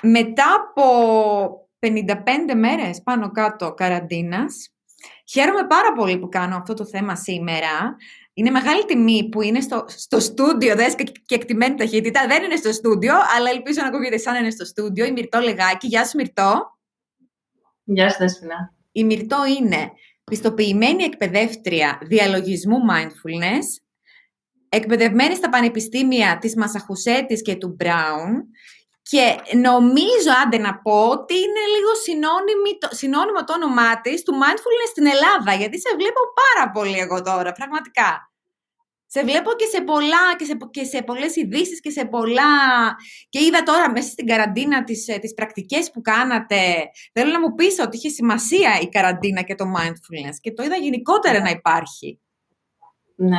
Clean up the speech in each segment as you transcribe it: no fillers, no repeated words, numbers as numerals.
μετά από 55 μέρες πάνω κάτω καραντίνας, χαίρομαι πάρα πολύ που κάνω αυτό το θέμα σήμερα. Είναι μεγάλη τιμή που είναι στο στούντιο, δες και εκτιμένη ταχύτητα. Δεν είναι στο στούντιο, αλλά ελπίζω να ακούγεται σαν να είναι στο στούντιο. Η Μυρτώ Λεγάκη. Γεια σου, Μυρτώ. Γεια σου, Δέσποινα. Η Μυρτώ είναι πιστοποιημένη εκπαιδεύτρια διαλογισμού mindfulness, εκπαιδευμένη στα πανεπιστήμια της Μασαχουσέτης και του Μπράουν, και νομίζω, άντε να πω, ότι είναι λίγο συνώνυμο το όνομά της του mindfulness στην Ελλάδα, γιατί σε βλέπω πάρα πολύ εγώ τώρα, πραγματικά. Σε βλέπω και σε πολλές ειδήσεις και σε πολλά... Και είδα τώρα μέσα στην καραντίνα τις πρακτικές που κάνατε. Θέλω να μου πεις ότι είχε σημασία η καραντίνα και το mindfulness και το είδα γενικότερα να υπάρχει. Ναι.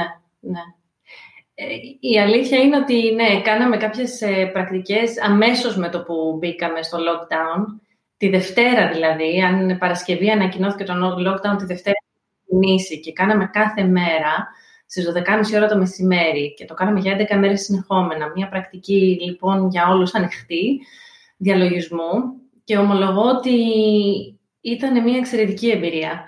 Η αλήθεια είναι ότι ναι, κάναμε κάποιες πρακτικές αμέσως με το που μπήκαμε στο lockdown. Τη Δευτέρα δηλαδή, αν Παρασκευή ανακοινώθηκε το lockdown, τη Δευτέρα ξεκινήσει και κάναμε κάθε μέρα στις 12.30 ώρα το μεσημέρι και το κάναμε για 11 μέρες συνεχόμενα. Μια πρακτική λοιπόν για όλους ανοιχτή, διαλογισμού, και ομολογώ ότι ήταν μια εξαιρετική εμπειρία.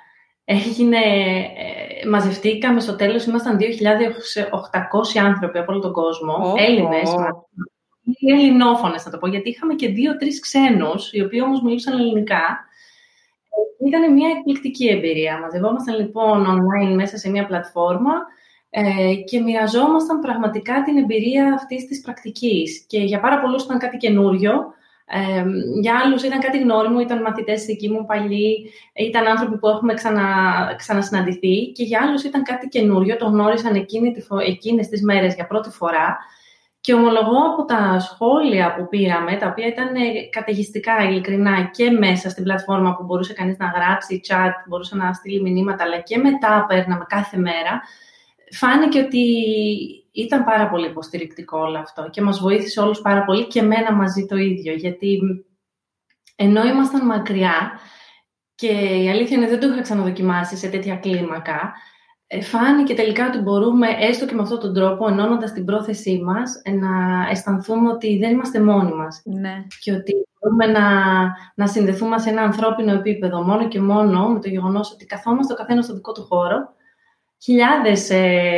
Μαζευτήκαμε στο τέλος, ήμασταν 2.800 άνθρωποι από όλο τον κόσμο, Έλληνες, ελληνόφωνες θα το πω, γιατί είχαμε και 2-3 ξένους, οι οποίοι όμως μιλούσαν ελληνικά. Ήταν μια εκπληκτική εμπειρία. Μαζευόμασταν λοιπόν online μέσα σε μια πλατφόρμα και μοιραζόμασταν πραγματικά την εμπειρία αυτής της πρακτικής. Και για πάρα πολλούς ήταν κάτι καινούριο. Για άλλους ήταν κάτι γνώριμο, ήταν μαθητές δικοί μου παλιοί, ήταν άνθρωποι που έχουμε ξανασυναντηθεί, και για άλλους ήταν κάτι καινούριο, το γνώρισαν εκείνες τις μέρες για πρώτη φορά. Και ομολογώ από τα σχόλια που πήραμε, τα οποία ήταν καταιγιστικά, ειλικρινά, και μέσα στην πλατφόρμα που μπορούσε κανείς να γράψει chat, μπορούσε να στείλει μηνύματα, αλλά και μετά παίρναμε κάθε μέρα, φάνηκε ότι ήταν πάρα πολύ υποστηρικτικό όλο αυτό και μας βοήθησε όλους πάρα πολύ, και εμένα μαζί το ίδιο, γιατί ενώ ήμασταν μακριά και η αλήθεια είναι δεν το είχα ξαναδοκιμάσει σε τέτοια κλίμακα, φάνηκε τελικά ότι μπορούμε, έστω και με αυτόν τον τρόπο, ενώνοντας την πρόθεσή μας, να αισθανθούμε ότι δεν είμαστε μόνοι μας. Ναι. Και ότι μπορούμε να συνδεθούμε σε ένα ανθρώπινο επίπεδο, μόνο και μόνο με το γεγονός ότι καθόμαστε ο καθένας στο δικό του χώρο, χιλιάδες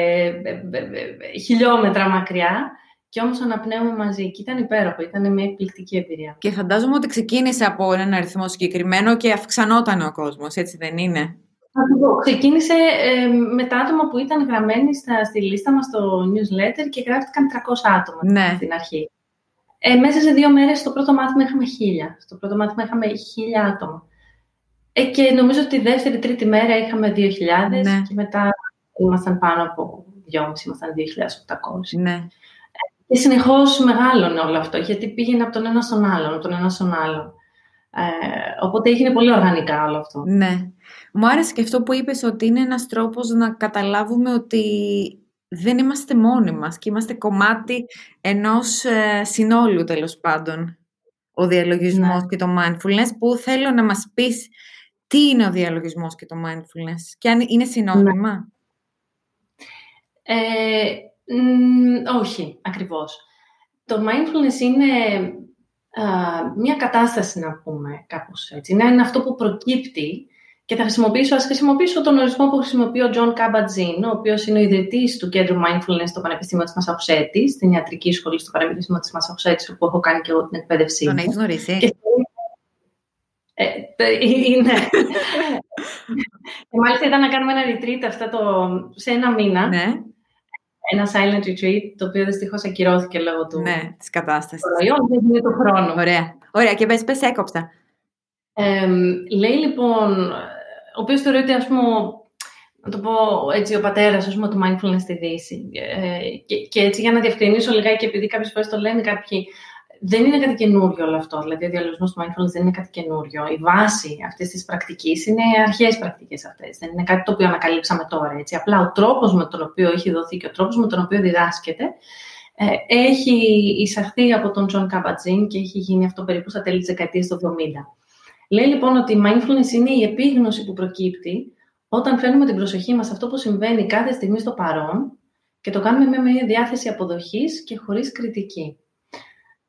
χιλιόμετρα μακριά, και όμως αναπνέουμε μαζί. Και ήταν υπέροχο, ήταν μια εκπληκτική εμπειρία. Και φαντάζομαι ότι ξεκίνησε από έναν αριθμό συγκεκριμένο και αυξανόταν ο κόσμος, έτσι δεν είναι? Ξεκίνησε με τα άτομα που ήταν γραμμένοι στη λίστα μας στο newsletter και γράφτηκαν 300 άτομα στην αρχή. Μέσα σε 2 μέρες στο πρώτο μάθημα είχαμε 1.000. Στο πρώτο μάθημα είχαμε 1.000 άτομα. Και νομίζω ότι τη δεύτερη, τρίτη μέρα είχαμε 2.000 και μετά ήμασταν πάνω από 2.500, ήμασταν 2.800. Ναι. Και συνεχώς μεγάλωνε όλο αυτό, γιατί πήγαινε από τον ένα στον άλλον, οπότε έγινε πολύ οργανικά όλο αυτό. Ναι. Μου άρεσε και αυτό που είπες, ότι είναι ένας τρόπος να καταλάβουμε ότι δεν είμαστε μόνοι μας και είμαστε κομμάτι ενός συνόλου, τέλος πάντων. Ο διαλογισμός και το mindfulness, που θέλω να μας πεις τι είναι ο διαλογισμός και το mindfulness και αν είναι συνώνυμα. Όχι, ακριβώς. Το mindfulness είναι μια κατάσταση, να πούμε κάπως έτσι. Είναι αυτό που προκύπτει, και θα χρησιμοποιήσω τον ορισμό που χρησιμοποιεί ο John Kabat-Zinn, ο οποίος είναι ο ιδρυτής του Κέντρου Mindfulness στο Πανεπιστήμιο της Μασαχουσέτης, στην ιατρική σχολή στο Πανεπιστήμιο της Μασαχουσέτης, όπου έχω κάνει και εγώ την εκπαίδευσή μου. Τον έχεις γνωρίσει? Ναι. Και μάλιστα ήταν να κάνουμε ένα retreat σε ένα μήνα. Ναι. Ένα silent retreat, το οποίο δυστυχώς ακυρώθηκε λόγω του... Ναι, της κατάστασης. Δεν είναι το χρόνο. Ωραία, και πες έκοψα. Λέει λοιπόν, ο οποίος θεωρείται, ας πούμε, να το πω έτσι, ο πατέρας, ας πούμε, του mindfulness στη Δύση. Και έτσι, για να διευκρινίσω λιγάκι, επειδή κάποιες φορές το λένε κάποιοι, δεν είναι κάτι καινούριο όλο αυτό. Δηλαδή, ο διαλογισμός του mindfulness δεν είναι κάτι καινούριο. Η βάση αυτής της πρακτικής είναι αρχαίες πρακτικές αυτές. Δεν είναι κάτι το οποίο ανακαλύψαμε τώρα. Έτσι. Απλά ο τρόπος με τον οποίο έχει δοθεί και ο τρόπος με τον οποίο διδάσκεται έχει εισαχθεί από τον John Kabat-Zinn και έχει γίνει αυτό περίπου στα τέλη της δεκαετίας του 70. Λέει λοιπόν ότι η mindfulness είναι η επίγνωση που προκύπτει όταν φέρνουμε την προσοχή μας σε αυτό που συμβαίνει κάθε στιγμή στο παρόν και το κάνουμε με μια διάθεση αποδοχής και χωρίς κριτική.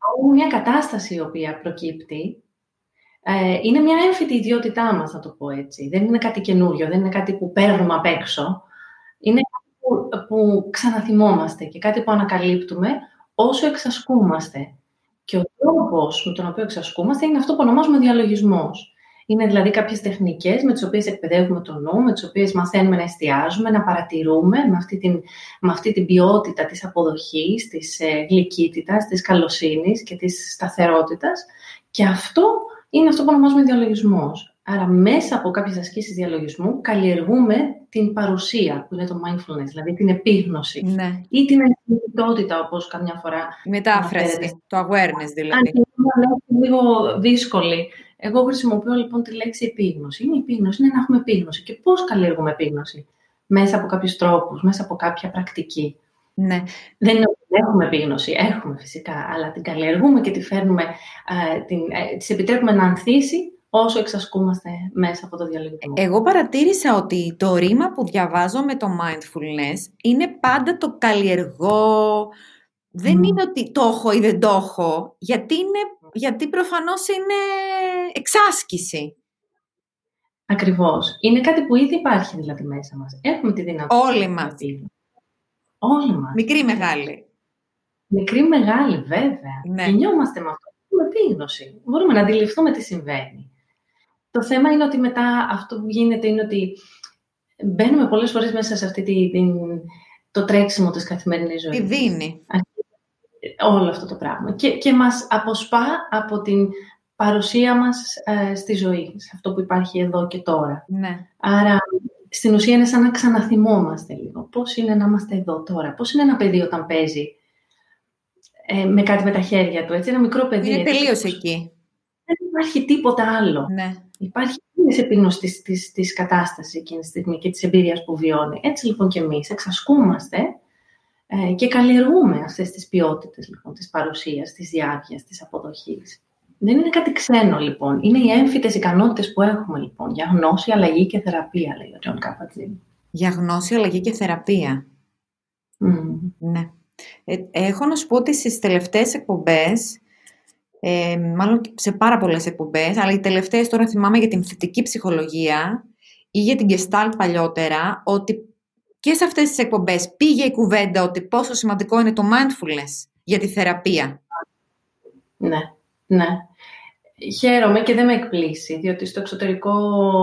μια κατάσταση η οποία προκύπτει, είναι μια έμφυτη ιδιότητά μας, να το πω έτσι. Δεν είναι κάτι καινούριο, δεν είναι κάτι που παίρνουμε απ' έξω. Είναι κάτι που ξαναθυμόμαστε και κάτι που ανακαλύπτουμε όσο εξασκούμαστε. Και ο τρόπος με τον οποίο εξασκούμαστε είναι αυτό που ονομάζουμε διαλογισμός. Είναι δηλαδή κάποιες τεχνικές με τις οποίες εκπαιδεύουμε το νου, με τις οποίες μαθαίνουμε να εστιάζουμε, να παρατηρούμε με αυτή την ποιότητα της αποδοχής, της γλυκύτητας, της καλοσύνης και της σταθερότητας. Και αυτό είναι αυτό που ονομάζουμε διαλογισμός. Άρα μέσα από κάποιες ασκήσεις διαλογισμού καλλιεργούμε την παρουσία, που είναι το mindfulness, δηλαδή την επίγνωση. Ναι. Ή την ενεργητικότητα, όπως καμιά φορά. Η μετάφραση, το awareness δηλαδή. Αν είναι λίγο δύσκολη. Εγώ χρησιμοποιώ λοιπόν τη λέξη επίγνωση. Η επίγνωση είναι να έχουμε επίγνωση. Και πώς καλλιεργούμε επίγνωση? Μέσα από κάποιους τρόπους, μέσα από κάποια πρακτική. Ναι. Δεν είναι ότι έχουμε επίγνωση, έχουμε φυσικά, αλλά την καλλιεργούμε και τη φέρνουμε, της επιτρέπουμε να ανθίσει όσο εξασκούμαστε μέσα από το διαλογισμό. Εγώ παρατήρησα ότι το ρήμα που διαβάζω με το mindfulness είναι πάντα το καλλιεργώ. Δεν είναι ότι το έχω ή δεν το έχω, γιατί προφανώς είναι εξάσκηση. Ακριβώς. Είναι κάτι που ήδη υπάρχει δηλαδή μέσα μας. Έχουμε τη δυνατότητα. Όλοι μας. Όλοι μας. Μικρή, μεγάλη. Μικρή, μεγάλη, βέβαια. Ναι. Γεννιόμαστε με αυτό. Έχουμε επίγνωση. Μπορούμε να αντιληφθούμε τι συμβαίνει. Το θέμα είναι ότι μετά αυτό που γίνεται είναι ότι μπαίνουμε πολλές φορές μέσα σε αυτή το τρέξιμο της καθημερινής ζωής. Τη δίνει. Όλο αυτό το πράγμα. Και μας αποσπά από την παρουσία μας στη ζωή, σε αυτό που υπάρχει εδώ και τώρα. Ναι. Άρα, στην ουσία είναι σαν να ξαναθυμόμαστε λίγο. Πώς είναι να είμαστε εδώ τώρα, πώς είναι ένα παιδί όταν παίζει με κάτι με τα χέρια του, έτσι, ένα μικρό παιδί. Είναι έτσι, τελείως εκεί. Δεν υπάρχει τίποτα άλλο. Ναι. Υπάρχει η επίγνωση της κατάστασης εκείνη τη στιγμή και της εμπειρίας που βιώνει. Έτσι λοιπόν και εμείς εξασκούμαστε και καλλιεργούμε αυτές τις ποιότητες λοιπόν, της παρουσίας, της διάρκειας, της αποδοχής. Δεν είναι κάτι ξένο λοιπόν. Είναι οι έμφυτες ικανότητες που έχουμε λοιπόν για γνώση, αλλαγή και θεραπεία, λέει ο Τζον Kabat-Zinn. Για γνώση, αλλαγή και θεραπεία. Ναι. Έχω να σου πω ότι στις τελευταίες εκπομπές, μάλλον σε πάρα πολλές εκπομπές, αλλά οι τελευταίες τώρα θυμάμαι για την θετική ψυχολογία ή για την Gestalt παλιότερα, ότι και σε αυτές τις εκπομπές πήγε η κουβέντα ότι πόσο σημαντικό είναι το mindfulness για τη θεραπεία. Ναι, ναι. Χαίρομαι και δεν με εκπλήσει, διότι στο εξωτερικό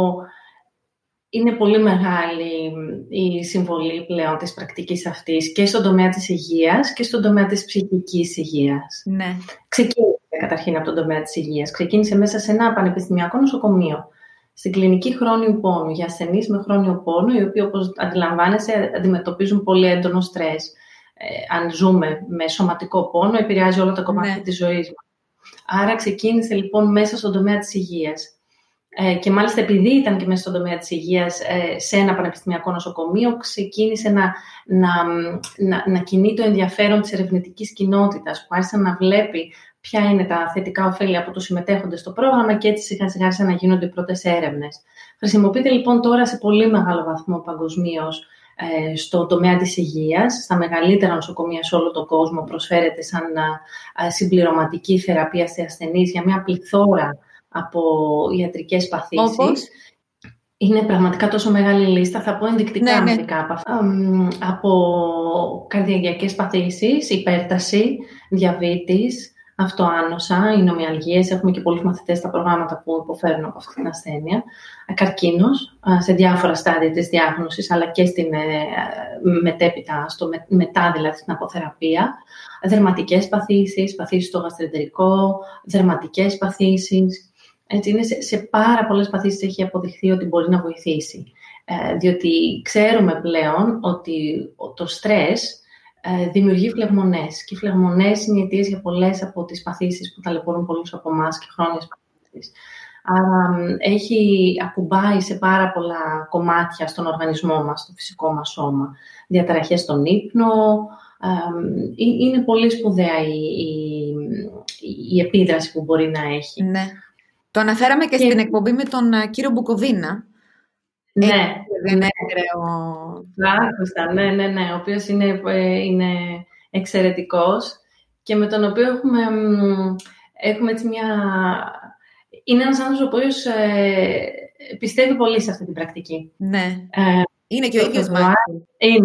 είναι πολύ μεγάλη η συμβολή πλέον της πρακτικής αυτής και στον τομέα της υγείας και στον τομέα της ψυχικής υγείας. Ναι. Ξεκίνησε καταρχήν από τον τομέα της υγείας. Ξεκίνησε μέσα σε ένα πανεπιστημιακό νοσοκομείο, στην κλινική χρόνιου πόνου, για ασθενείς με χρόνιο πόνο, οι οποίοι, όπως αντιλαμβάνεσαι, αντιμετωπίζουν πολύ έντονο στρες. Αν ζούμε με σωματικό πόνο, επηρεάζει όλα τα κομμάτια της ζωής μας. Άρα ξεκίνησε λοιπόν μέσα στον τομέα της υγείας. Και μάλιστα επειδή ήταν και μέσα στον τομέα της υγείας σε ένα πανεπιστημιακό νοσοκομείο, ξεκίνησε να κινεί το ενδιαφέρον της ερευνητικής κοινότητας, που άρχισε να βλέπει ποια είναι τα θετικά ωφέλη από τους συμμετέχοντες στο πρόγραμμα και έτσι σιγά σιγά άρχισαν να γίνονται οι πρώτες έρευνες. Χρησιμοποιείται λοιπόν τώρα σε πολύ μεγάλο βαθμό παγκοσμίως στον τομέα της υγείας, στα μεγαλύτερα νοσοκομεία σε όλο τον κόσμο προσφέρεται σαν συμπληρωματική θεραπεία σε ασθενείς για μια πληθώρα από ιατρικές παθήσεις. Όπως? Είναι πραγματικά τόσο μεγάλη λίστα, θα πω ενδεικτικά μερικά από αυτά. Από καρδιακές παθήσεις, υπέρταση, διαβήτης, αυτοάνοσα, εινομιαλγίες. Έχουμε και πολλούς μαθητές στα προγράμματα που υποφέρουν από αυτή την ασθένεια. Καρκίνος, σε διάφορα στάδια της διάγνωσης, αλλά και στην μετέπειτα, μετά δηλαδή στην αποθεραπεία. Δερματικές παθήσεις, παθήσεις στο γαστρεντερικό, δερματικές παθήσεις. Έτσι, είναι σε πάρα πολλές παθήσεις έχει αποδειχθεί ότι μπορεί να βοηθήσει. Διότι ξέρουμε πλέον ότι το στρες δημιουργεί φλεγμονές. Και οι φλεγμονές είναι οι αιτίες για πολλές από τις παθήσεις που ταλαιπωρούν πολλούς από εμάς και χρόνιες παθήσεις. Άρα ακουμπάει σε πάρα πολλά κομμάτια στον οργανισμό μας, στο φυσικό μας σώμα. Διαταραχές στον ύπνο. Είναι πολύ σπουδαία η επίδραση που μπορεί να έχει. Ναι. Το αναφέραμε και στην εκπομπή με τον κύριο Μπουκοβίνα. Ναι. Άκουσα, ναι, ο οποίος είναι εξαιρετικός και με τον οποίο έχουμε έτσι μια... Είναι ένας άνθρωπος ο οποίος πιστεύει πολύ σε αυτή την πρακτική. Ναι. Είναι και ο ίδιος mindful.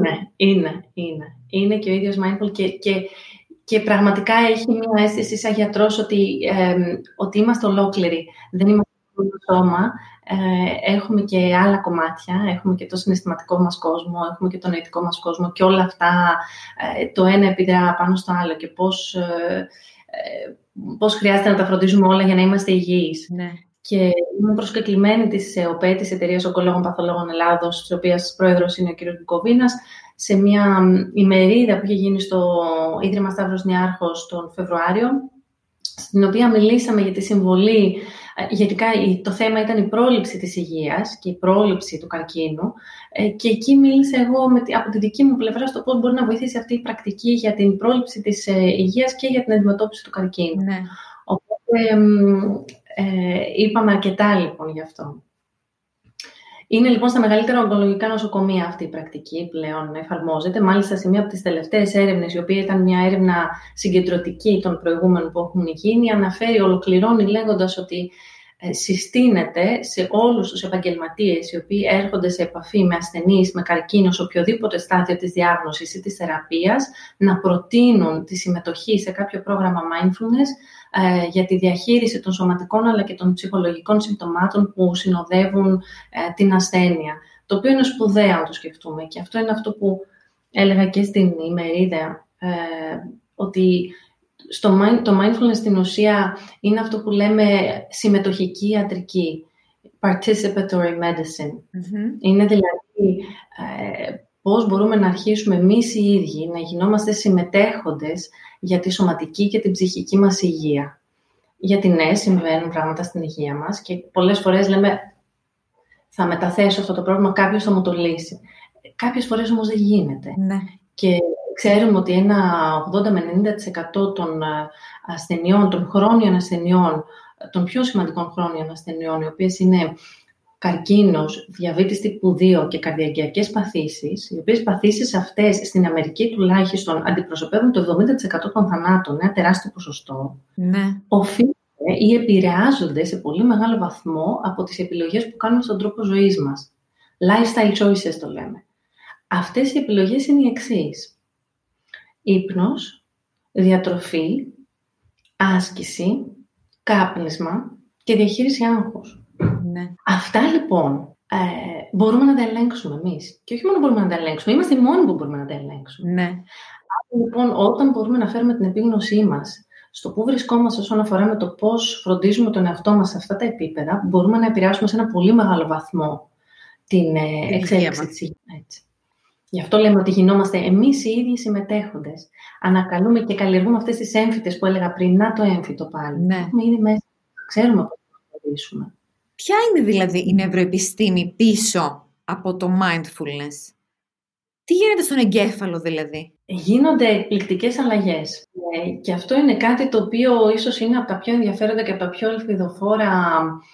Είναι και ο ίδιος mindful και πραγματικά έχει μια αίσθηση σαν γιατρός ότι είμαστε ολόκληροι. Δεν είμαστε μόνο το σώμα. Έχουμε και άλλα κομμάτια. Έχουμε και το συναισθηματικό μας κόσμο, έχουμε και το νοητικό μας κόσμο και όλα αυτά το ένα επιδρά πάνω στο άλλο και πώς χρειάζεται να τα φροντίζουμε όλα για να είμαστε υγιείς. Ναι. Και είμαι προσκεκλημένη της ΕΟΠΕ, της Εταιρείας Ογκολόγων Παθολόγων Ελλάδος, της οποίας πρόεδρος είναι ο κ. Μπουκοβίνας, σε μια ημερίδα που είχε γίνει στο Ίδρυμα Σταύρος Νιάρχος τον Φεβρουάριο, στην οποία μιλήσαμε για τη συμβολή. Γενικά το θέμα ήταν η πρόληψη της υγείας και η πρόληψη του καρκίνου, και εκεί μίλησα εγώ από τη δική μου πλευρά στο πώς μπορεί να βοηθήσει αυτή η πρακτική για την πρόληψη της υγείας και για την αντιμετώπιση του καρκίνου. Ναι. Οπότε είπαμε αρκετά λοιπόν γι' αυτό. Είναι λοιπόν στα μεγαλύτερα ογκολογικά νοσοκομεία αυτή η πρακτική πλέον εφαρμόζεται. Μάλιστα σε μία από τις τελευταίες έρευνες, η οποία ήταν μια έρευνα συγκεντρωτική των προηγούμενων που έχουν γίνει, ολοκληρώνει λέγοντας ότι συστήνεται σε όλους τους επαγγελματίες οι οποίοι έρχονται σε επαφή με ασθενείς με καρκίνο σε οποιοδήποτε στάδιο της διάγνωσης ή της θεραπείας να προτείνουν τη συμμετοχή σε κάποιο πρόγραμμα mindfulness για τη διαχείριση των σωματικών αλλά και των ψυχολογικών συμπτωμάτων που συνοδεύουν την ασθένεια. Το οποίο είναι σπουδαίο αν το σκεφτούμε, και αυτό είναι αυτό που έλεγα και στην ημερίδα, ότι το mindfulness στην ουσία είναι αυτό που λέμε συμμετοχική ιατρική, participatory medicine. Mm-hmm. Είναι δηλαδή πώς μπορούμε να αρχίσουμε εμείς οι ίδιοι να γινόμαστε συμμετέχοντες για τη σωματική και την ψυχική μας υγεία. Γιατί ναι, συμβαίνουν πράγματα στην υγεία μας και πολλές φορές λέμε θα μεταθέσω αυτό το πρόβλημα, κάποιος θα μου το λύσει. Κάποιες φορές όμως δεν γίνεται. Ναι. Και ξέρουμε ότι ένα 80 με 90% των ασθενειών, των χρόνιων ασθενειών, των πιο σημαντικών χρόνιων ασθενειών, οι οποίες είναι καρκίνος, διαβήτης τύπου 2 και καρδιακιακές παθήσεις, οι οποίες παθήσεις αυτές στην Αμερική τουλάχιστον αντιπροσωπεύουν το 70% των θανάτων, ένα τεράστιο ποσοστό, ναι, οφείλονται ή επηρεάζονται σε πολύ μεγάλο βαθμό από τις επιλογές που κάνουμε στον τρόπο ζωής μας. Lifestyle choices το λέμε. Αυτές οι επιλογές είναι οι εξής: ύπνος, διατροφή, άσκηση, κάπνισμα και διαχείριση άγχους. Ναι. Αυτά λοιπόν μπορούμε να τα ελέγξουμε εμείς. Και όχι μόνο μπορούμε να τα ελέγξουμε, είμαστε οι μόνοι που μπορούμε να τα ελέγξουμε. Ναι. Άρα λοιπόν, όταν μπορούμε να φέρουμε την επίγνωσή μας στο πού βρισκόμαστε όσον αφορά με το πώς φροντίζουμε τον εαυτό μας σε αυτά τα επίπεδα, μπορούμε να επηρεάσουμε σε ένα πολύ μεγάλο βαθμό την εξέλιξη της υγείας. Γι' αυτό λέμε ότι γινόμαστε εμείς οι ίδιοι συμμετέχοντες. Ανακαλούμε και καλλιεργούμε αυτές τις έμφυτες που έλεγα πριν. Να το έμφυτο πάλι. Ναι. Έχουμε ήδη μέσα. Ξέρουμε πώς να φροντίσουμε. Ποια είναι δηλαδή η νευροεπιστήμη πίσω από το mindfulness? Τι γίνεται στον εγκέφαλο δηλαδή? Γίνονται εκπληκτικές αλλαγές. Και αυτό είναι κάτι το οποίο ίσως είναι από τα πιο ενδιαφέροντα και από τα πιο ελπιδοφόρα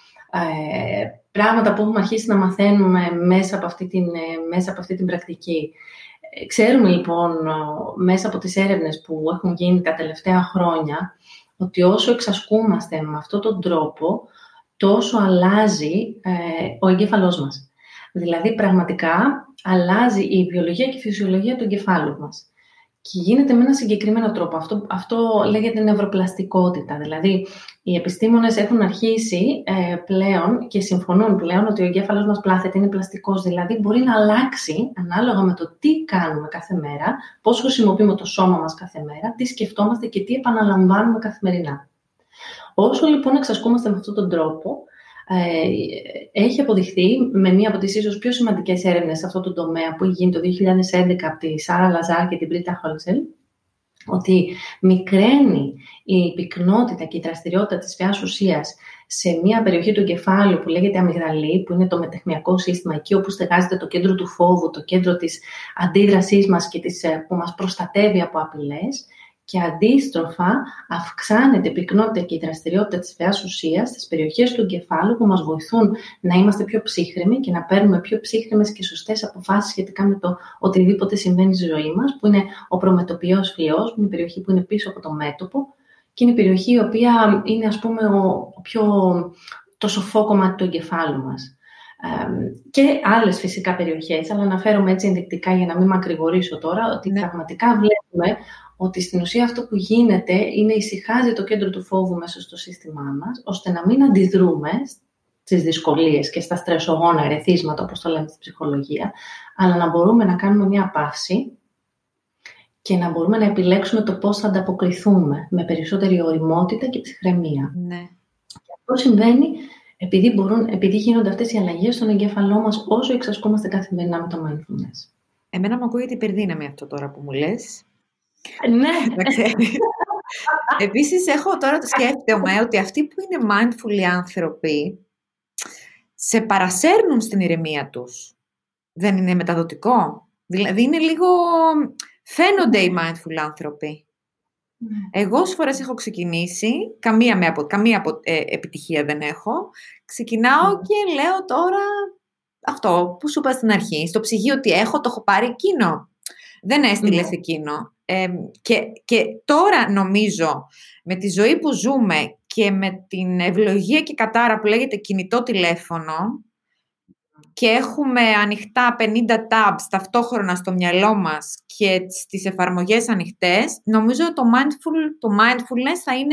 πράγματα που έχουμε αρχίσει να μαθαίνουμε μέσα από αυτή την πρακτική. Ξέρουμε λοιπόν μέσα από τις έρευνες που έχουν γίνει τα τελευταία χρόνια ότι όσο εξασκούμαστε με αυτόν τον τρόπο, τόσο αλλάζει ο εγκέφαλός μας. Δηλαδή πραγματικά αλλάζει η βιολογία και η φυσιολογία του εγκεφάλου μας. Και γίνεται με ένα συγκεκριμένο τρόπο. Αυτό λέγεται νευροπλαστικότητα. Δηλαδή, οι επιστήμονες έχουν αρχίσει πλέον και συμφωνούν πλέον ότι ο εγκέφαλος μας πλάθεται, είναι πλαστικός. Δηλαδή, μπορεί να αλλάξει ανάλογα με το τι κάνουμε κάθε μέρα, πώς χρησιμοποιούμε το σώμα μας κάθε μέρα, τι σκεφτόμαστε και τι επαναλαμβάνουμε καθημερινά. Όσο λοιπόν εξασκούμαστε με αυτόν τον τρόπο, έχει αποδειχθεί με μία από τις ίσως πιο σημαντικές έρευνες σε αυτό το τομέα που έχει γίνει το 2011 από τη Σάρα Λαζάρ και την Μπρίτα Χόλτσελ, ότι μικραίνει η πυκνότητα και η δραστηριότητα της φαιάς ουσίας σε μία περιοχή του εγκεφάλου που λέγεται αμυγδαλή, που είναι το μετεχμιακό σύστημα, εκεί όπου στεγάζεται το κέντρο του φόβου, το κέντρο της αντίδρασής μας και που μας προστατεύει από απειλές. και αντίστροφα αυξάνεται η πυκνότητα και η δραστηριότητα της φαιάς ουσίας στις περιοχές του εγκεφάλου που μας βοηθούν να είμαστε πιο ψύχρεμοι και να παίρνουμε πιο ψύχρεμες και σωστές αποφάσεις σχετικά με το οτιδήποτε συμβαίνει στη ζωή μας, που είναι ο προμετωπιαίος φλοιός, που είναι η περιοχή που είναι πίσω από το μέτωπο και είναι η περιοχή η οποία είναι, ας πούμε, το σοφό κομμάτι του εγκεφάλου μας. Και άλλες φυσικά περιοχές, αλλά αναφέρομαι έτσι ενδεικτικά για να μην μακρηγορήσω τώρα, ότι πραγματικά βλέπουμε ότι στην ουσία αυτό που γίνεται είναι ησυχάζει το κέντρο του φόβου μέσα στο σύστημά μας, ώστε να μην αντιδρούμε στις δυσκολίες και στα στρεσογόνα ερεθίσματα, όπως το λέμε στην ψυχολογία, αλλά να μπορούμε να κάνουμε μια παύση και να μπορούμε να επιλέξουμε το πώς θα ανταποκριθούμε με περισσότερη ωριμότητα και ψυχραιμία. Ναι. Και αυτό συμβαίνει επειδή γίνονται αυτές οι αλλαγές στον εγκέφαλό μας όσο εξασκούμαστε καθημερινά με το mindfulness. Εμένα μου ακούγεται υπερδύναμη αυτό τώρα που μου λες. Ναι. Επίσης, τώρα το σκέφτομαι ότι αυτοί που είναι mindful άνθρωποι σε παρασέρνουν στην ηρεμία τους. Δεν είναι μεταδοτικό? Δηλαδή, είναι λίγο... Φαίνονται οι mindful άνθρωποι. Εγώ όσες φορές έχω ξεκινήσει, καμία επιτυχία δεν έχω, ξεκινάω και λέω τώρα αυτό που σου είπα στην αρχή, στο ψυγείο τι έχω, το έχω πάρει εκείνο. Δεν έστειλες εκείνο. Και τώρα νομίζω με τη ζωή που ζούμε και με την ευλογία και κατάρα που λέγεται κινητό τηλέφωνο και έχουμε ανοιχτά 50 tabs ταυτόχρονα στο μυαλό μας και στις εφαρμογές ανοιχτές, νομίζω το mindfulness θα είναι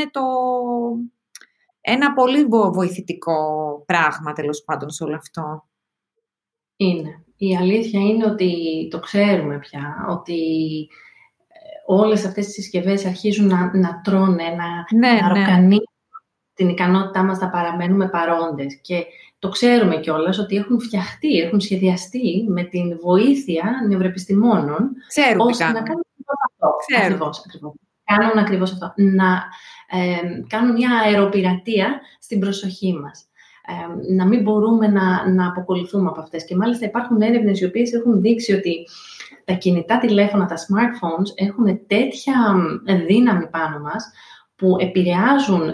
ένα πολύ βοηθητικό πράγμα, τέλος πάντων, σε όλο αυτό. Είναι. Η αλήθεια είναι ότι το ξέρουμε πια, ότι όλες αυτές τις συσκευές αρχίζουν να τρώνε, να ροκανίζουν την ικανότητά μας να παραμένουμε παρόντες. Και το ξέρουμε κιόλας ότι έχουν φτιαχτεί, έχουν σχεδιαστεί με την βοήθεια νευροεπιστημόνων, ώστε να κάνουν ακριβώς αυτό. Κάνουν ακριβώς αυτό. Να κάνουν μια αεροπειρατεία στην προσοχή μας. Να μην μπορούμε να αποκολληθούμε από αυτές. Και μάλιστα υπάρχουν έρευνες οι οποίες έχουν δείξει ότι τα κινητά τηλέφωνα, τα smartphones, έχουν τέτοια δύναμη πάνω μας που επηρεάζουν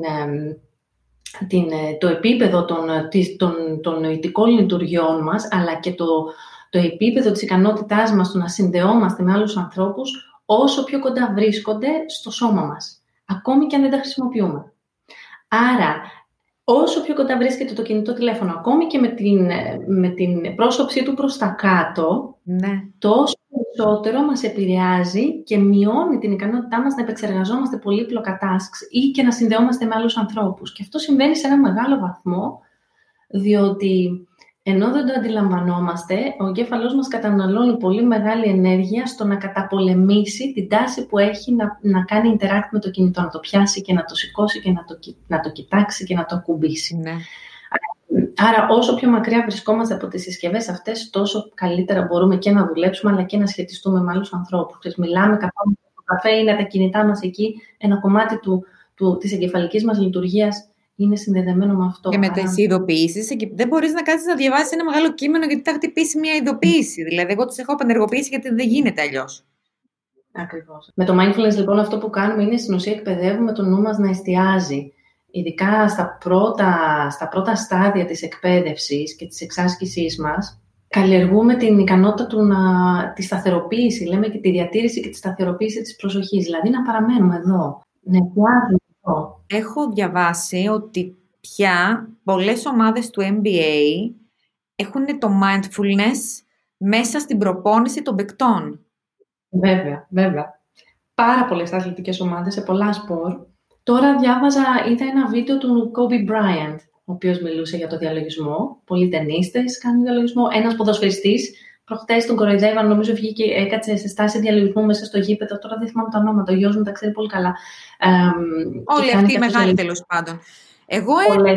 το επίπεδο των νοητικών λειτουργιών μας, αλλά και το επίπεδο της ικανότητάς μας του να συνδεόμαστε με άλλους ανθρώπους όσο πιο κοντά βρίσκονται στο σώμα μας, ακόμη και αν δεν τα χρησιμοποιούμε. Άρα, όσο πιο κοντά βρίσκεται το κινητό τηλέφωνο, ακόμη και με την πρόσωψή του προς τα κάτω, τόσο περισσότερο μας επηρεάζει και μειώνει την ικανότητά μας να επεξεργαζόμαστε πολύπλοκα tasks ή και να συνδεόμαστε με άλλους ανθρώπους. Και αυτό συμβαίνει σε ένα μεγάλο βαθμό, διότι ενώ δεν το αντιλαμβανόμαστε, ο εγκέφαλός μας καταναλώνει πολύ μεγάλη ενέργεια στο να καταπολεμήσει την τάση που έχει να κάνει interact με το κινητό, να το πιάσει και να το σηκώσει και να το κοιτάξει και να το ακουμπήσει. Ναι. Άρα, όσο πιο μακριά βρισκόμαστε από τις συσκευές αυτές, τόσο καλύτερα μπορούμε και να δουλέψουμε, αλλά και να σχετιστούμε με άλλους ανθρώπους. Μιλάμε, καθόμαστε στο καφέ, είναι τα κινητά μας εκεί, ένα κομμάτι της εγκεφαλικής μας λειτουργίας είναι συνδεδεμένο με αυτό. Και με τις ειδοποιήσεις, δεν μπορείς να κάτσεις να διαβάσεις ένα μεγάλο κείμενο γιατί θα χτυπήσει μια ειδοποίηση. Δηλαδή, εγώ τις έχω απενεργοποιήσει γιατί δεν γίνεται αλλιώς. Ακριβώς. Με το mindfulness, λοιπόν, αυτό που κάνουμε είναι στην ουσία εκπαιδεύουμε το νου μας να εστιάζει. Ειδικά στα πρώτα στάδια της εκπαίδευσης και της εξάσκησής μας, καλλιεργούμε την ικανότητα τη σταθεροποίηση, λέμε, και τη διατήρηση και τη σταθεροποίηση της προσοχής. Δηλαδή, να παραμένουμε εδώ, να εστιάζουμε εδώ. Έχω διαβάσει ότι πια πολλές ομάδες του MBA έχουν το mindfulness μέσα στην προπόνηση των παικτών. Βέβαια. Πάρα πολλές αθλητικές ομάδες σε πολλά σπορ. Τώρα είδα ένα βίντεο του Kobe Bryant, ο οποίος μιλούσε για το διαλογισμό. Πολλοί ταινίστες κάνουν διαλογισμό. Ένας ποδοσφαιριστής, προχτές τον κοροϊδεύαν, νομίζω βγήκε και έκατσε σε στάση διαλογισμού μέσα στο γήπεδο. Τώρα δεν θυμάμαι τα ονόματα, ο γιος μου τα ξέρει πολύ καλά. Όλοι αυτοί οι μεγάλοι, τέλος πάντων. Εγώ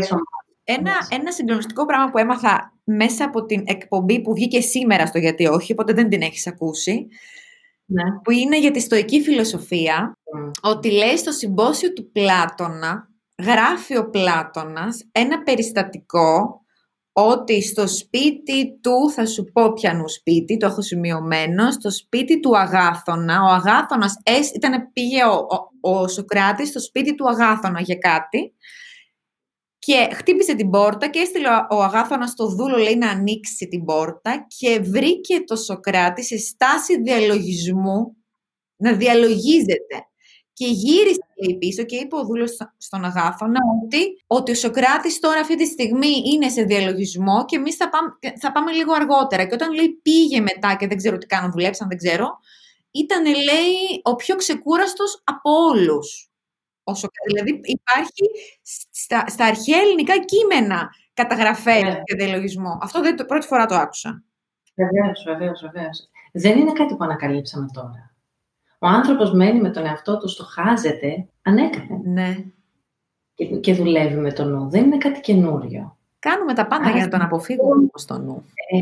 ένα συγκλονιστικό πράγμα που έμαθα μέσα από την εκπομπή που βγήκε σήμερα στο Γιατί Όχι, οπότε δεν την έχεις ακούσει, που είναι για τη στοική φιλοσοφία, ότι λέει στο συμπόσιο του Πλάτωνα, γράφει ο Πλάτωνας ένα περιστατικό ότι στο σπίτι του, θα σου πω ποιανού σπίτι, το έχω σημειωμένο, στο σπίτι του Αγάθωνα, ο Αγάθωνας πήγε ο Σωκράτης στο σπίτι του Αγάθωνα για κάτι και χτύπησε την πόρτα και έστειλε ο Αγάθωνας στο δούλο, λέει, να ανοίξει την πόρτα και βρήκε το Σωκράτη σε στάση διαλογισμού να διαλογίζεται. Και γύρισε, λέει, πίσω και είπε ο δούλος στον Αγάθωνα ότι ο Σωκράτης τώρα αυτή τη στιγμή είναι σε διαλογισμό και εμείς θα πάμε λίγο αργότερα. Και όταν, λέει, πήγε μετά και δεν ξέρω τι κάνουν, δουλέψαν, δεν ξέρω, ήταν, λέει, ο πιο ξεκούραστος από όλους. Δηλαδή υπάρχει στα αρχαία ελληνικά κείμενα καταγραφές για διαλογισμό. Αυτό πρώτη φορά το άκουσα. Βεβαίως. Δεν είναι κάτι που ανακαλύψαμε τώρα. Ο άνθρωπος μένει με τον εαυτό του, στοχάζεται ανέκαθεν. Ναι. Και δουλεύει με το νου. Δεν είναι κάτι καινούριο. Κάνουμε τα πάντα για να τον αποφύγουμε στο νου.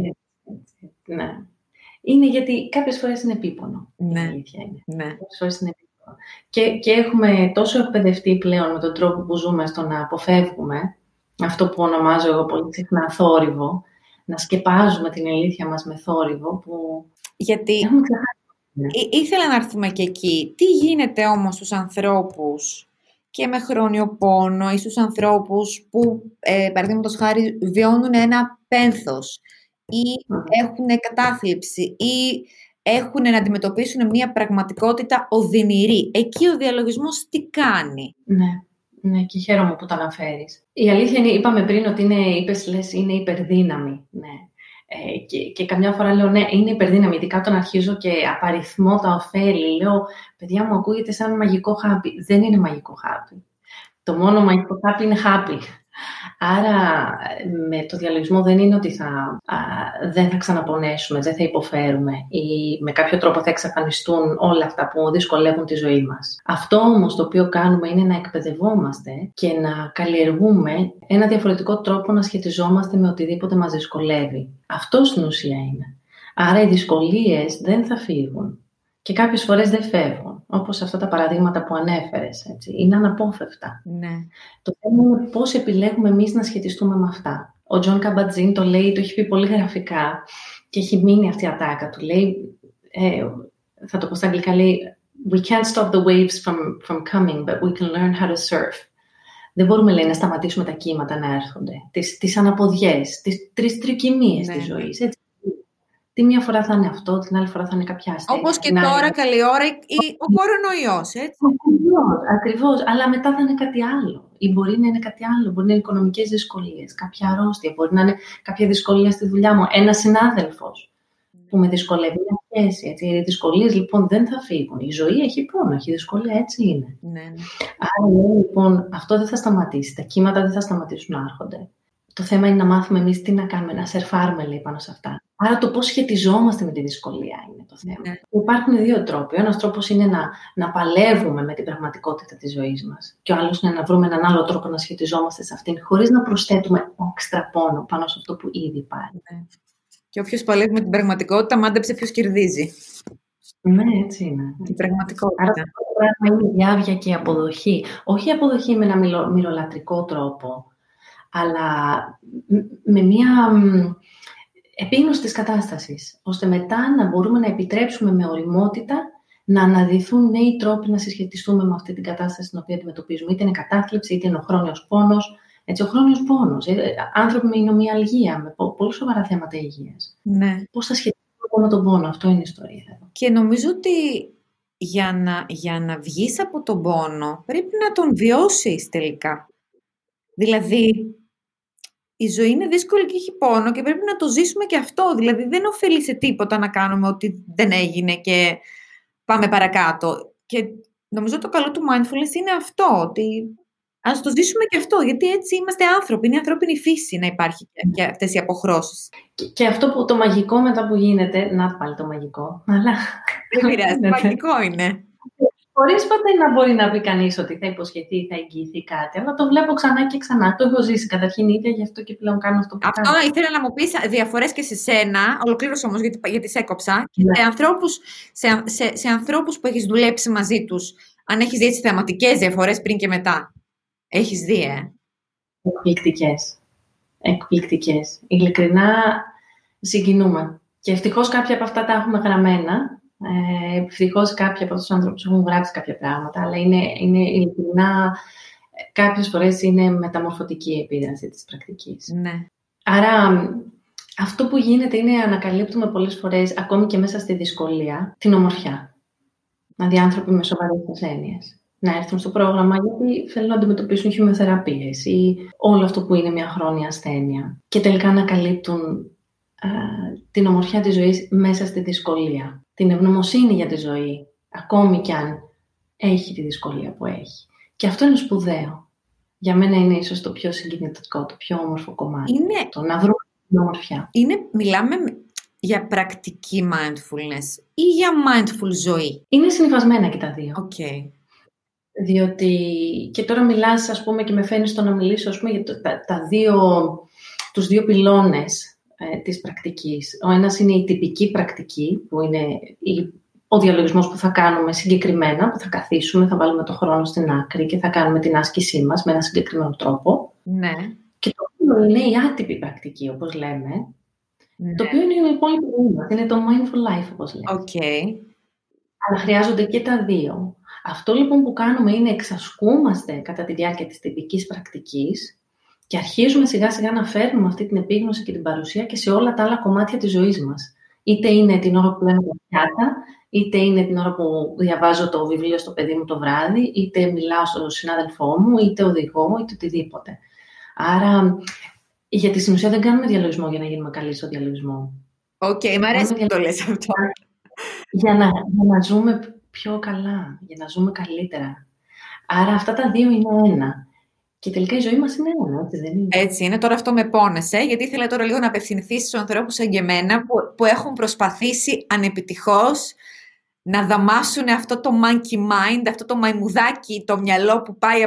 Ναι. Είναι γιατί κάποιες φορές είναι επίπονο. Ναι. Η αλήθεια είναι. Ναι. Κάποιες φορές είναι επίπονο. Και έχουμε τόσο εκπαιδευτεί πλέον με τον τρόπο που ζούμε στο να αποφεύγουμε αυτό που ονομάζω εγώ πολύ συχνά θόρυβο, να σκεπάζουμε την αλήθεια μας με θόρυβο που γιατί έχουμε ξεχάσει. Ήθελα να έρθουμε και εκεί. Τι γίνεται όμως στους ανθρώπους και με χρόνιο πόνο ή στους ανθρώπους που, παραδείγματος χάρη, βιώνουν ένα πένθος ή έχουν κατάθλιψη ή έχουν να αντιμετωπίσουν μια πραγματικότητα οδυνηρή. Εκεί ο διαλογισμός τι κάνει? Ναι, και χαίρομαι που το αναφέρεις. Η αλήθεια είναι, είπαμε πριν ότι είναι υπερδύναμη. Ναι. Και καμιά φορά λέω, ναι, είναι υπερδύναμη. Ειδικά όταν αρχίζω και απαριθμώ τα ωφέλη, λέω, παιδιά μου, ακούγεται σαν μαγικό χάπι. Δεν είναι μαγικό χάπι. Το μόνο μαγικό χάπι είναι χάπι. Άρα, με το διαλογισμό δεν είναι ότι δεν θα ξαναπονέσουμε, δεν θα υποφέρουμε ή με κάποιο τρόπο θα εξαφανιστούν όλα αυτά που δυσκολεύουν τη ζωή μας. Αυτό όμως το οποίο κάνουμε είναι να εκπαιδευόμαστε και να καλλιεργούμε ένα διαφορετικό τρόπο να σχετιζόμαστε με οτιδήποτε μας δυσκολεύει. Αυτό στην ουσία είναι. Άρα οι δυσκολίες δεν θα φύγουν. Και κάποιες φορές δεν φεύγουν, όπως αυτά τα παραδείγματα που ανέφερες. Έτσι. Είναι αναπόφευκτα. Ναι. Το θέμα είναι πώς επιλέγουμε εμείς να σχετιστούμε με αυτά. Ο Τζον Καμπατζίν το λέει, το έχει πει πολύ γραφικά και έχει μείνει αυτή η ατάκα του. Λέει, θα το πω στα αγγλικά, λέει «We can't stop the waves from coming, but we can learn how to surf». Δεν μπορούμε, λέει, να σταματήσουμε τα κύματα να έρχονται. Τις αναποδιές, τις τρικυμίες της ζωής. Έτσι. Τη μία φορά θα είναι αυτό, την άλλη φορά θα είναι κάποια ασθένεια. Όπως και τώρα, καλή ώρα, ο κορονοϊός, έτσι. Ακριβώς. Αλλά μετά θα είναι κάτι άλλο. Ή μπορεί να είναι κάτι άλλο. Μπορεί να είναι οικονομικές δυσκολίες, κάποια αρρώστια. Μπορεί να είναι κάποια δυσκολία στη δουλειά μου. Ένας συνάδελφος που με δυσκολεύει μια σχέση. Έτσι. Οι δυσκολίες λοιπόν δεν θα φύγουν. Η ζωή έχει πόνο, έχει δυσκολία, έτσι είναι. Ναι. Άρα λοιπόν αυτό δεν θα σταματήσει. Τα κύματα δεν θα σταματήσουν να έρχονται. Το θέμα είναι να μάθουμε εμείς τι να κάνουμε, να σερφάρουμε, λέει, πάνω σε αυτά. Άρα το πώς σχετιζόμαστε με τη δυσκολία είναι το θέμα. Ναι. Υπάρχουν δύο τρόποι. Ο ένας τρόπος είναι να παλεύουμε με την πραγματικότητα της ζωής μας. Και ο άλλος είναι να βρούμε έναν άλλο τρόπο να σχετιζόμαστε σε αυτήν, χωρίς να προσθέτουμε έξτρα πόνο πάνω σε αυτό που ήδη υπάρχει. Ναι. Και όποιος παλεύει με την πραγματικότητα, μάντεψε ποιος κερδίζει. Ναι, έτσι είναι. Η πραγματικότητα. Άρα αυτό το πράγμα είναι η διάβια και η αποδοχή. Όχι η αποδοχή με ένα μυρολατρικό τρόπο, αλλά με μια επίγνωση της κατάστασης, ώστε μετά να μπορούμε να επιτρέψουμε με οριμότητα να αναδυθούν νέοι τρόποι να συσχετιστούμε με αυτή την κατάσταση την οποία αντιμετωπίζουμε. Είτε είναι κατάθλιψη, είτε είναι ο χρόνιος πόνος. Έτσι, ο χρόνιος πόνος. Άνθρωποι με ινομιαλγία, με πολύ σοβαρά θέματα υγείας. Ναι. Πώς θα σχετιστούμε με τον πόνο, αυτό είναι η ιστορία. Και νομίζω ότι για να βγεις από τον πόνο πρέπει να τον βιώσεις τελικά. Δηλαδή, η ζωή είναι δύσκολη και έχει πόνο και πρέπει να το ζήσουμε και αυτό. Δηλαδή, δεν ωφελεί σε τίποτα να κάνουμε ότι δεν έγινε και πάμε παρακάτω. Και νομίζω το καλό του mindfulness είναι αυτό, ότι ας το ζήσουμε και αυτό, γιατί έτσι είμαστε άνθρωποι. Είναι ανθρώπινη φύση να υπάρχει και αυτές οι αποχρώσεις. Και αυτό που το μαγικό μετά που γίνεται, να πάλι το μαγικό, αλλά... Δεν πειράζει, το μαγικό είναι. Χωρίς ποτέ να μπορεί να πει κανείς ότι θα υποσχεθεί ή θα εγγυηθεί κάτι, αλλά το βλέπω ξανά και ξανά. Το έχω ζήσει καταρχήν ίδια, γι' αυτό και πλέον κάνω αυτό που κάνω. Αυτό ήθελα να μου πεις διαφορές και σε σένα, ολοκλήρωσε όμως γιατί σε έκοψα. Ναι. Σε ανθρώπους που έχεις δουλέψει μαζί τους, αν έχεις δει έτσι θεαματικές διαφορές πριν και μετά. Έχεις δει, Εκπληκτικές. εκπληκτικές. Ειλικρινά συγκινούμε. Και ευτυχώς κάποια από αυτά τα έχουμε γραμμένα. Ευτυχώς κάποιοι από αυτούς τους άνθρωπους έχουν γράψει κάποια πράγματα, αλλά είναι ειλικρινά, κάποιες φορές είναι μεταμορφωτική η επίδραση της πρακτικής. Ναι. Άρα αυτό που γίνεται είναι ανακαλύπτουμε πολλές φορές, ακόμη και μέσα στη δυσκολία, την ομορφιά. Δηλαδή άνθρωποι με σοβαρές ασθένειες να έρθουν στο πρόγραμμα γιατί θέλουν να αντιμετωπίσουν χημειοθεραπείες ή όλο αυτό που είναι μια χρόνια ασθένεια. Και τελικά ανακαλύπτουν την ομορφιά της ζωής μέσα στη δυσκολία. Την ευγνωμοσύνη για τη ζωή, ακόμη κι αν έχει τη δυσκολία που έχει. Και αυτό είναι σπουδαίο. Για μένα είναι ίσως το πιο συγκινητικό, το πιο όμορφο κομμάτι. Είναι... Το να βρούμε την ομορφιά. Μιλάμε για πρακτική mindfulness ή για mindful ζωή? Είναι συνυφασμένα και τα δύο. Okay. Διότι και τώρα μιλάς, ας πούμε, και με φαίνεται στο να μιλήσω, ας πούμε, για τους δύο πυλώνες της πρακτικής. Ο ένας είναι η τυπική πρακτική, που είναι ο διαλογισμός που θα κάνουμε συγκεκριμένα, που θα καθίσουμε, θα βάλουμε το χρόνο στην άκρη και θα κάνουμε την άσκησή μας με ένα συγκεκριμένο τρόπο. Ναι. Και το άλλο είναι η άτυπη πρακτική, όπως λέμε, ναι. Το οποίο είναι η υπόλοιπη ζωή μας. Είναι το mindful life, όπως λέμε. Okay. Αλλά χρειάζονται και τα δύο. Αυτό λοιπόν που κάνουμε είναι εξασκούμαστε κατά τη διάρκεια της τυπικής πρακτικής και αρχίζουμε σιγά σιγά να φέρνουμε αυτή την επίγνωση και την παρουσία και σε όλα τα άλλα κομμάτια της ζωής μας. Είτε είναι την ώρα που λέμε τα πιάτα, είτε είναι την ώρα που διαβάζω το βιβλίο στο παιδί μου το βράδυ, είτε μιλάω στον συνάδελφό μου, είτε οδηγώ, είτε οτιδήποτε. Άρα, γιατί στην ουσία δεν κάνουμε διαλογισμό για να γίνουμε καλοί στο διαλογισμό. Μ' αρέσει που το λες αυτό. Για να ζούμε πιο καλά, για να ζούμε καλύτερα. Άρα αυτά τα δύο είναι ένα. Και τελικά η ζωή μας είναι ένα, έτσι δεν είναι? Έτσι είναι. Τώρα αυτό με πόνεσε, γιατί ήθελα τώρα λίγο να απευθυνθείς στους ανθρώπους σαν και εμένα που έχουν προσπαθήσει ανεπιτυχώς να δαμάσουν αυτό το monkey mind, αυτό το μαϊμουδάκι, το μυαλό που πάει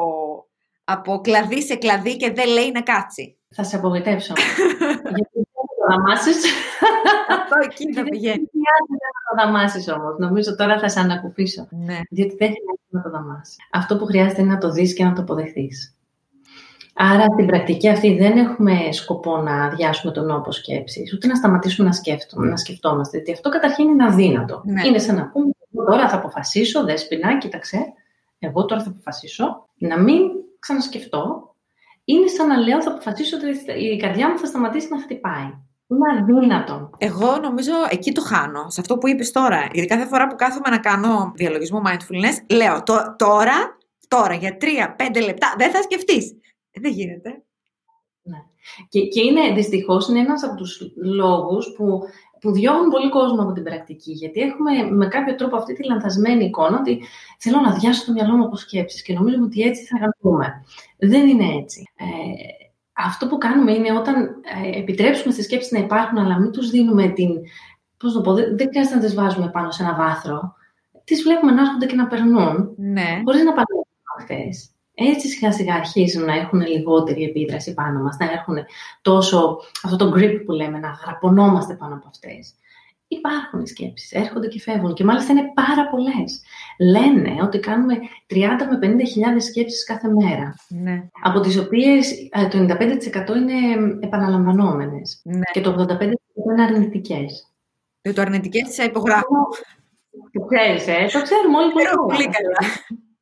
από κλαδί σε κλαδί και δεν λέει να κάτσει. Θα σε απογοητεύσω. Γιατί δεν θα το δαμάσεις. Αυτό εκεί θα πηγαίνει. Δεν χρειάζεται να το δαμάσεις όμως. Νομίζω τώρα θα σε ανακουφίσω. Ναι. Διότι δεν χρειάζεται να το δαμάσεις. Αυτό που χρειάζεται είναι να το δεις και να το αποδεχθείς. Άρα στην πρακτική αυτή δεν έχουμε σκοπό να αδειάσουμε τον νόμο σκέψης, ούτε να σταματήσουμε να σκεφτόμαστε. Γιατί αυτό καταρχήν είναι αδύνατο. Ναι. Είναι σαν να πούμε, εγώ τώρα θα αποφασίσω, Δέσποινα, κοίταξε, εγώ τώρα θα αποφασίσω να μην ξανασκεφτώ. Είναι σαν να λέω, θα αποφασίσω ότι η καρδιά μου θα σταματήσει να χτυπάει. Είναι αδύνατο. Εγώ νομίζω εκεί το χάνω, σε αυτό που είπες τώρα. Γιατί κάθε φορά που κάθομαι να κάνω διαλογισμό mindfulness, λέω τώρα για 3-5 λεπτά δεν θα σκεφτείς. Δεν γίνεται. Ναι. Και είναι, δυστυχώς, είναι ένας από τους λόγους που διώχνουν πολύ κόσμο από την πρακτική. Γιατί έχουμε με κάποιο τρόπο αυτή τη λανθασμένη εικόνα ότι θέλω να αδειάσω το μυαλό μου από σκέψεις και νομίζουμε ότι έτσι θα κάνουμε. Δεν είναι έτσι. Αυτό που κάνουμε είναι όταν επιτρέψουμε στις σκέψεις να υπάρχουν, αλλά μην τους δίνουμε την... Πώς το πω, δεν χρειάζεται να τις βάζουμε πάνω σε ένα βάθρο. Τις βλέπουμε να έρχονται και να περνούν, ναι. Χωρίς να παλεύουν αυτές. Έτσι σιγά σιγά αρχίζουν να έχουν λιγότερη επίδραση πάνω μας, να έχουν τόσο αυτό το grip που λέμε, να γραπωνόμαστε πάνω από αυτές. Υπάρχουν οι σκέψεις, έρχονται και φεύγουν και μάλιστα είναι πάρα πολλές. Λένε ότι κάνουμε 30 με 50.000 σκέψεις κάθε μέρα, ναι. Από τις οποίες το 95% είναι επαναλαμβανόμενες, ναι. Και το 85% είναι αρνητικές. Το αρνητικές θα υπογράφω. Το ξέρεις, το ξέρουμε όλοι πολύ καλά.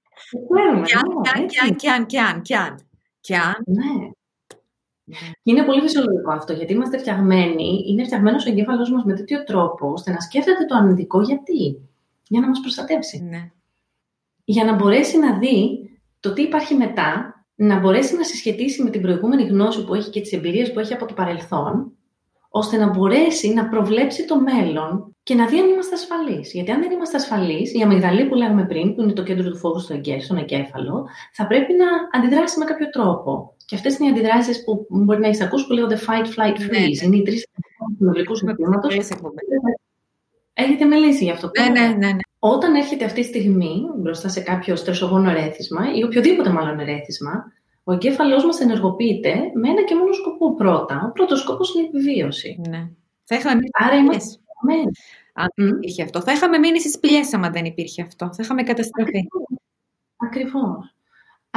Και αν. Ναι. Και είναι πολύ φυσιολογικό αυτό, γιατί είμαστε φτιαγμένοι, είναι φτιαγμένος ο εγκέφαλός μας με τέτοιο τρόπο, ώστε να σκέφτεται το αρνητικό γιατί. Για να μας προστατεύσει. Ναι. Για να μπορέσει να δει το τι υπάρχει μετά, να μπορέσει να συσχετίσει με την προηγούμενη γνώση που έχει και τις εμπειρίες που έχει από το παρελθόν, ώστε να μπορέσει να προβλέψει το μέλλον και να δει αν είμαστε ασφαλείς. Γιατί αν δεν είμαστε ασφαλείς, η αμυγδαλή που λέγαμε πριν, που είναι το κέντρο του φόβου στον εγκέφαλο, θα πρέπει να αντιδράσει με κάποιο τρόπο. Και αυτές είναι οι αντιδράσεις που μπορεί να έχεις ακούσει που λέγονται fight, flight, freeze. Ναι. Είναι οι τρεις νευρικούς συστήματος. Έχετε μιλήσει γι' αυτό. Ναι. Όταν έρχεται αυτή τη στιγμή μπροστά σε κάποιο στρεσογόνο ερέθισμα ή οποιοδήποτε μάλλον ερέθισμα, ο εγκέφαλός μας ενεργοποιείται με ένα και μόνο σκοπό πρώτα. Ο πρώτος σκοπός είναι η επιβίωση. Ναι. Θα είχαμε μείνει. Άρα είμαστε. Αν δεν υπήρχε αυτό. Θα είχαμε μείνει στις σπηλιές άμα δεν υπήρχε αυτό. Θα είχαμε καταστραφεί. Ακριβώς.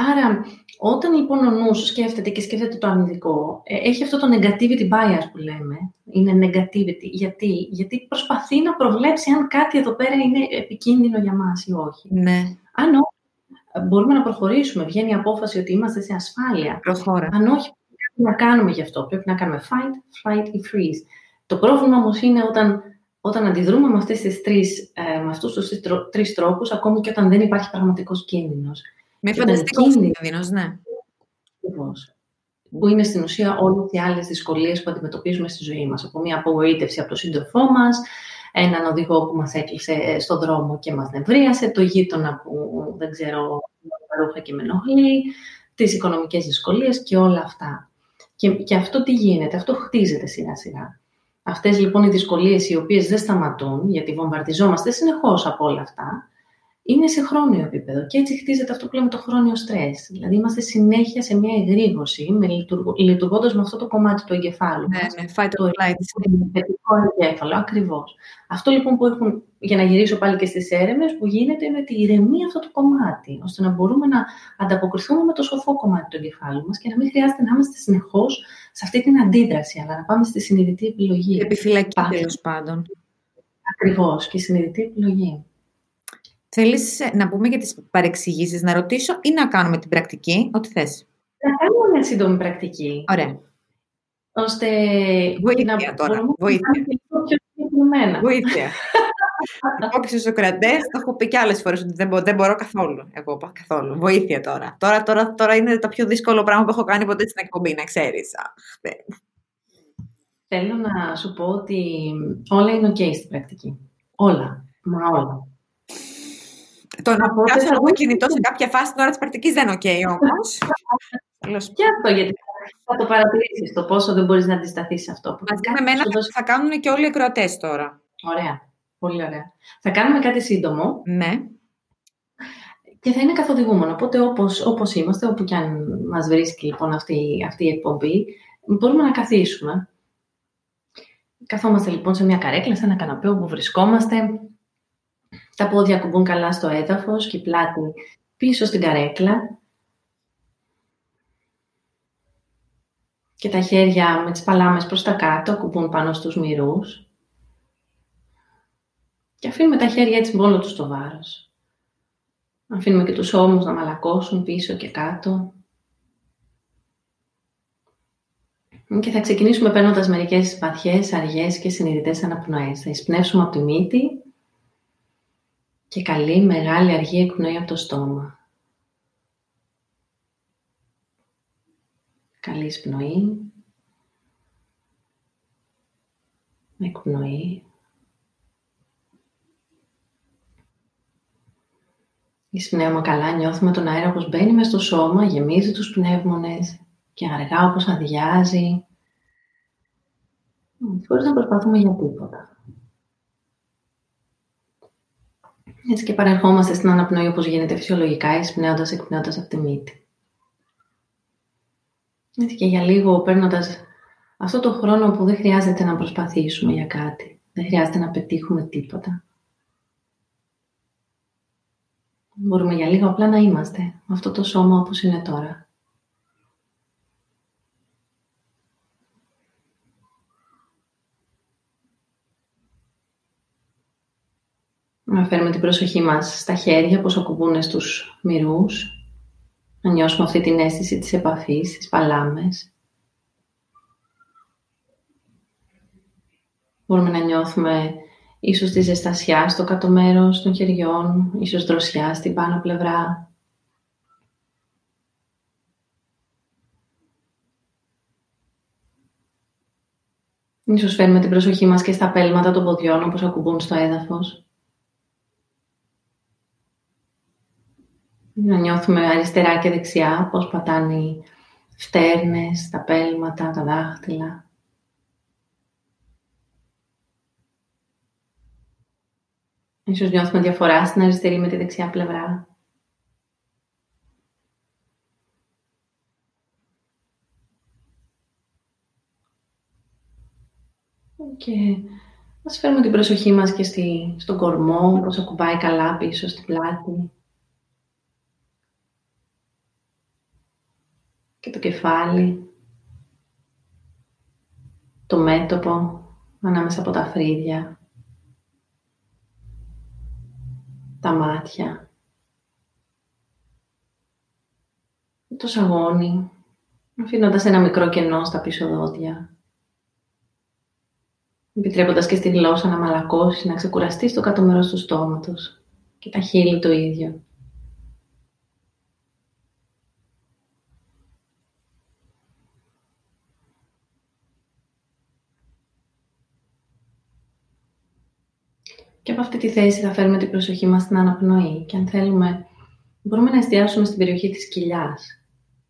Άρα, όταν λοιπόν ο νους σκέφτεται και σκέφτεται το αρνητικό, έχει αυτό το negativity bias που λέμε. Είναι negativity. Γιατί προσπαθεί να προβλέψει αν κάτι εδώ πέρα είναι επικίνδυνο για μας ή όχι. Ναι. Αν όχι, μπορούμε να προχωρήσουμε. Βγαίνει η απόφαση ότι είμαστε σε ασφάλεια. Προχώρα. Αν όχι, πρέπει να κάνουμε γι' αυτό. Πρέπει να κάνουμε fight, flight ή freeze. Το πρόβλημα όμως είναι όταν αντιδρούμε με αυτούς τους τρεις τρόπους, ακόμη και όταν δεν υπάρχει πραγματικός κίνδυνος. Με φανταστικός κίνδυνος, ναι. Ακριβώς. Που είναι στην ουσία όλες οι άλλες δυσκολίες που αντιμετωπίζουμε στη ζωή μας. Από μια απογοήτευση από τον σύντροφό μας, έναν οδηγό που μας έκλεισε στον δρόμο και μας νευρίασε, το γείτονα που δεν ξέρω, τα ρούχα και με ενοχλεί, τις οικονομικές δυσκολίες και όλα αυτά. Και αυτό τι γίνεται, αυτό χτίζεται σιγά-σιγά. Αυτές λοιπόν οι δυσκολίες οι οποίες δεν σταματούν, γιατί βομβαρδιζόμαστε συνεχώς από όλα αυτά, είναι σε χρόνιο επίπεδο και έτσι χτίζεται αυτό που λέμε το χρόνιο στρες. Δηλαδή είμαστε συνέχεια σε μια εγρήγορση, λειτουργώντας με αυτό το κομμάτι του εγκεφάλου. Ναι, fight or flight. Το εγκέφαλο, ακριβώς. Αυτό λοιπόν που έχουν, για να γυρίσω πάλι και στις έρευνες, που γίνεται είναι ότι ηρεμεί αυτό το κομμάτι, ώστε να μπορούμε να ανταποκριθούμε με το σοφό κομμάτι του εγκεφάλου μας και να μην χρειάζεται να είμαστε συνεχώς σε αυτή την αντίδραση, αλλά να πάμε στη συνειδητή επιλογή. Επιφυλακή, τέλος πάντων. Ακριβώς, και συνειδητή επιλογή. Θέλεις να πούμε για τις παρεξηγήσεις, να ρωτήσω ή να κάνουμε την πρακτική, ό,τι θες. Να κάνουμε μια σύντομη πρακτική. Ωραία. Ώστε βοήθεια τώρα. Βοήθεια. Εγώ και στους Σοκρατές το έχω πει και άλλες φορές ότι δεν μπορώ καθόλου. Εγώ καθόλου. Βοήθεια τώρα. Τώρα είναι το πιο δύσκολο πράγμα που έχω κάνει ποτέ στην εκπομπή, να ξέρεις. Θέλω να σου πω ότι όλα είναι ok στην πρακτική. Όλα. Μα όλα. Το να πιάσω το κινητό σε κάποια φάση την ώρα της πρακτικής δεν είναι ok όμως. Και αυτό, γιατί θα το παρατηρήσεις, το πόσο δεν μπορείς να αντισταθείς σε αυτό. Μαζί με εμένα θα κάνουν και όλοι οι ακροατές τώρα. Ωραία. Πολύ ωραία. Θα κάνουμε κάτι σύντομο. Ναι. Και θα είναι καθοδηγούμενο. Οπότε όπως είμαστε, όπου και αν μας βρίσκει λοιπόν αυτή η εκπομπή, μπορούμε να καθίσουμε. Καθόμαστε λοιπόν σε μια καρέκλα, σε ένα καναπέ όπου βρισκόμαστε. Τα πόδια κουμπούν καλά στο έδαφος και η πλάτη πίσω στην καρέκλα. Και τα χέρια με τις παλάμες προς τα κάτω κουμπούν πάνω στους μυρούς. Και αφήνουμε τα χέρια έτσι μόνο τους στο βάρος. Αφήνουμε και τους ώμους να μαλακώσουν πίσω και κάτω. Και θα ξεκινήσουμε παίρνοντας μερικές βαθιές, αργές και συνειδητές αναπνοές. Θα εισπνεύσουμε από τη μύτη και καλή, μεγάλη, αργή εκπνοή από το στόμα. Καλή εισπνοή. Εκπνοή. Εισπνέουμε καλά, νιώθουμε τον αέρα όπως μπαίνει μες στο σώμα, γεμίζει τους πνεύμονες και αργά όπως αδειάζει. Χωρίς να προσπαθούμε για τίποτα. Έτσι και παρερχόμαστε στην αναπνοή όπως γίνεται φυσιολογικά, εισπνέοντας, εκπνέοντας από τη μύτη. Έτσι και για λίγο παίρνοντας αυτό το χρόνο που δεν χρειάζεται να προσπαθήσουμε για κάτι. Δεν χρειάζεται να πετύχουμε τίποτα. Μπορούμε για λίγο απλά να είμαστε με αυτό το σώμα όπως είναι τώρα. Να φέρουμε την προσοχή μας στα χέρια, πώς ακουμπούν στους μυρούς. Να νιώσουμε αυτή την αίσθηση της επαφής, τις παλάμες. Μπορούμε να νιώθουμε ίσως τη ζεστασιά στο κάτω μέρος των χεριών, ίσως δροσιά στην πάνω πλευρά. Ίσως φέρουμε την προσοχή μας και στα πέλματα των ποδιών, όπως ακουμπούν στο έδαφος. Να νιώθουμε αριστερά και δεξιά, πώς πατάνε οι φτέρνες, τα πέλματα, τα δάχτυλα. Ίσως νιώθουμε διαφορά στην αριστερή με τη δεξιά πλευρά. Και ας φέρουμε την προσοχή μας και στον κορμό, πώς ακουμπάει καλά πίσω στην πλάτη. κεφάλι, το μέτωπο ανάμεσα από τα φρύδια, τα μάτια, το σαγόνι, αφήνοντας ένα μικρό κενό στα πίσω δόντια, επιτρέποντας και στη γλώσσα να μαλακώσει, να ξεκουραστεί στο κάτω μέρος του στόματος και τα χείλη το ίδιο. Και από αυτή τη θέση θα φέρουμε την προσοχή μας στην αναπνοή και αν θέλουμε μπορούμε να εστιάσουμε στην περιοχή της κοιλιάς.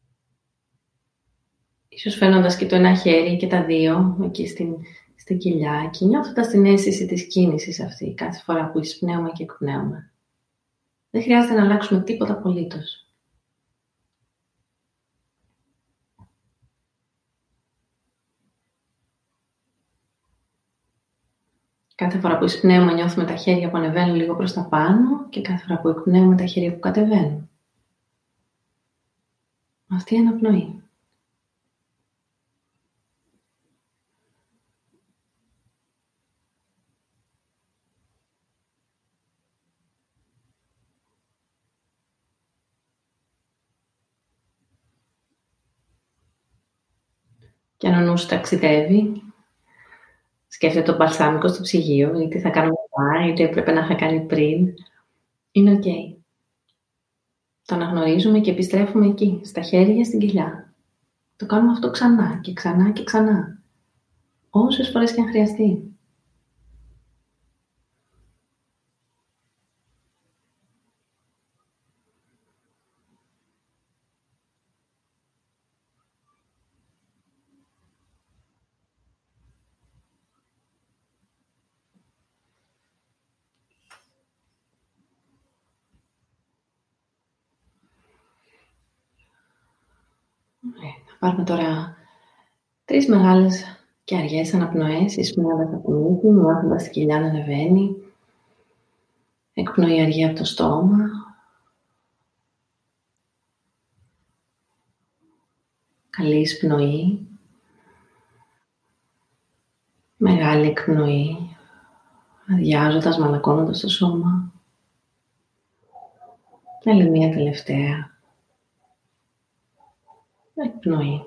Ίσως φαίνοντας και το ένα χέρι και τα δύο εκεί στην κοιλιά και νιώθοντας την αίσθηση της κίνησης αυτή κάθε φορά που εισπνέουμε και εκπνέουμε. Δεν χρειάζεται να αλλάξουμε τίποτα απολύτως. Κάθε φορά που εισπνέουμε νιώθουμε τα χέρια που ανεβαίνουν λίγο προς τα πάνω και κάθε φορά που εκπνέουμε τα χέρια που κατεβαίνουν. Αυτή η αναπνοή. Και αν ο νους ταξιδεύει, σκέφτεται το μπαλσάμικο στο ψυγείο, ή τι θα κάνω μετά, ή τι έπρεπε να είχα κάνει πριν, είναι ok. Το αναγνωρίζουμε και επιστρέφουμε εκεί, στα χέρια, στην κοιλιά. Το κάνουμε αυτό ξανά και ξανά και ξανά. Όσες φορές και αν χρειαστεί. Θα πάρουμε τώρα 3 μεγάλες και αργές αναπνοές, εισπνέοντας από την μύτη, νιώθοντας την κοιλιά να ανεβαίνει. Εκπνοή αργή από το στόμα. Καλή εισπνοή. Μεγάλη εκπνοή, αδειάζοντας, μαλακώνοντας το σώμα. Και άλλη μία τελευταία. Εκπνοή.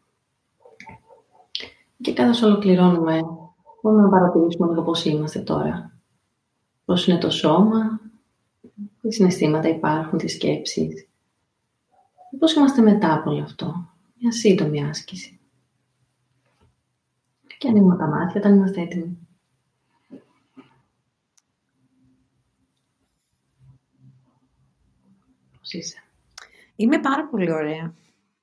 Και καθώς ολοκληρώνουμε, μπορούμε να παρατηρήσουμε λίγο πώς είμαστε τώρα. Πώς είναι το σώμα, τι συναισθήματα υπάρχουν, τι σκέψεις. Πώς είμαστε μετά από όλο αυτό. Μια σύντομη άσκηση. Και ανοίγουμε τα μάτια όταν είμαστε έτοιμοι. Πώς είσαι? Είμαι πάρα πολύ ωραία.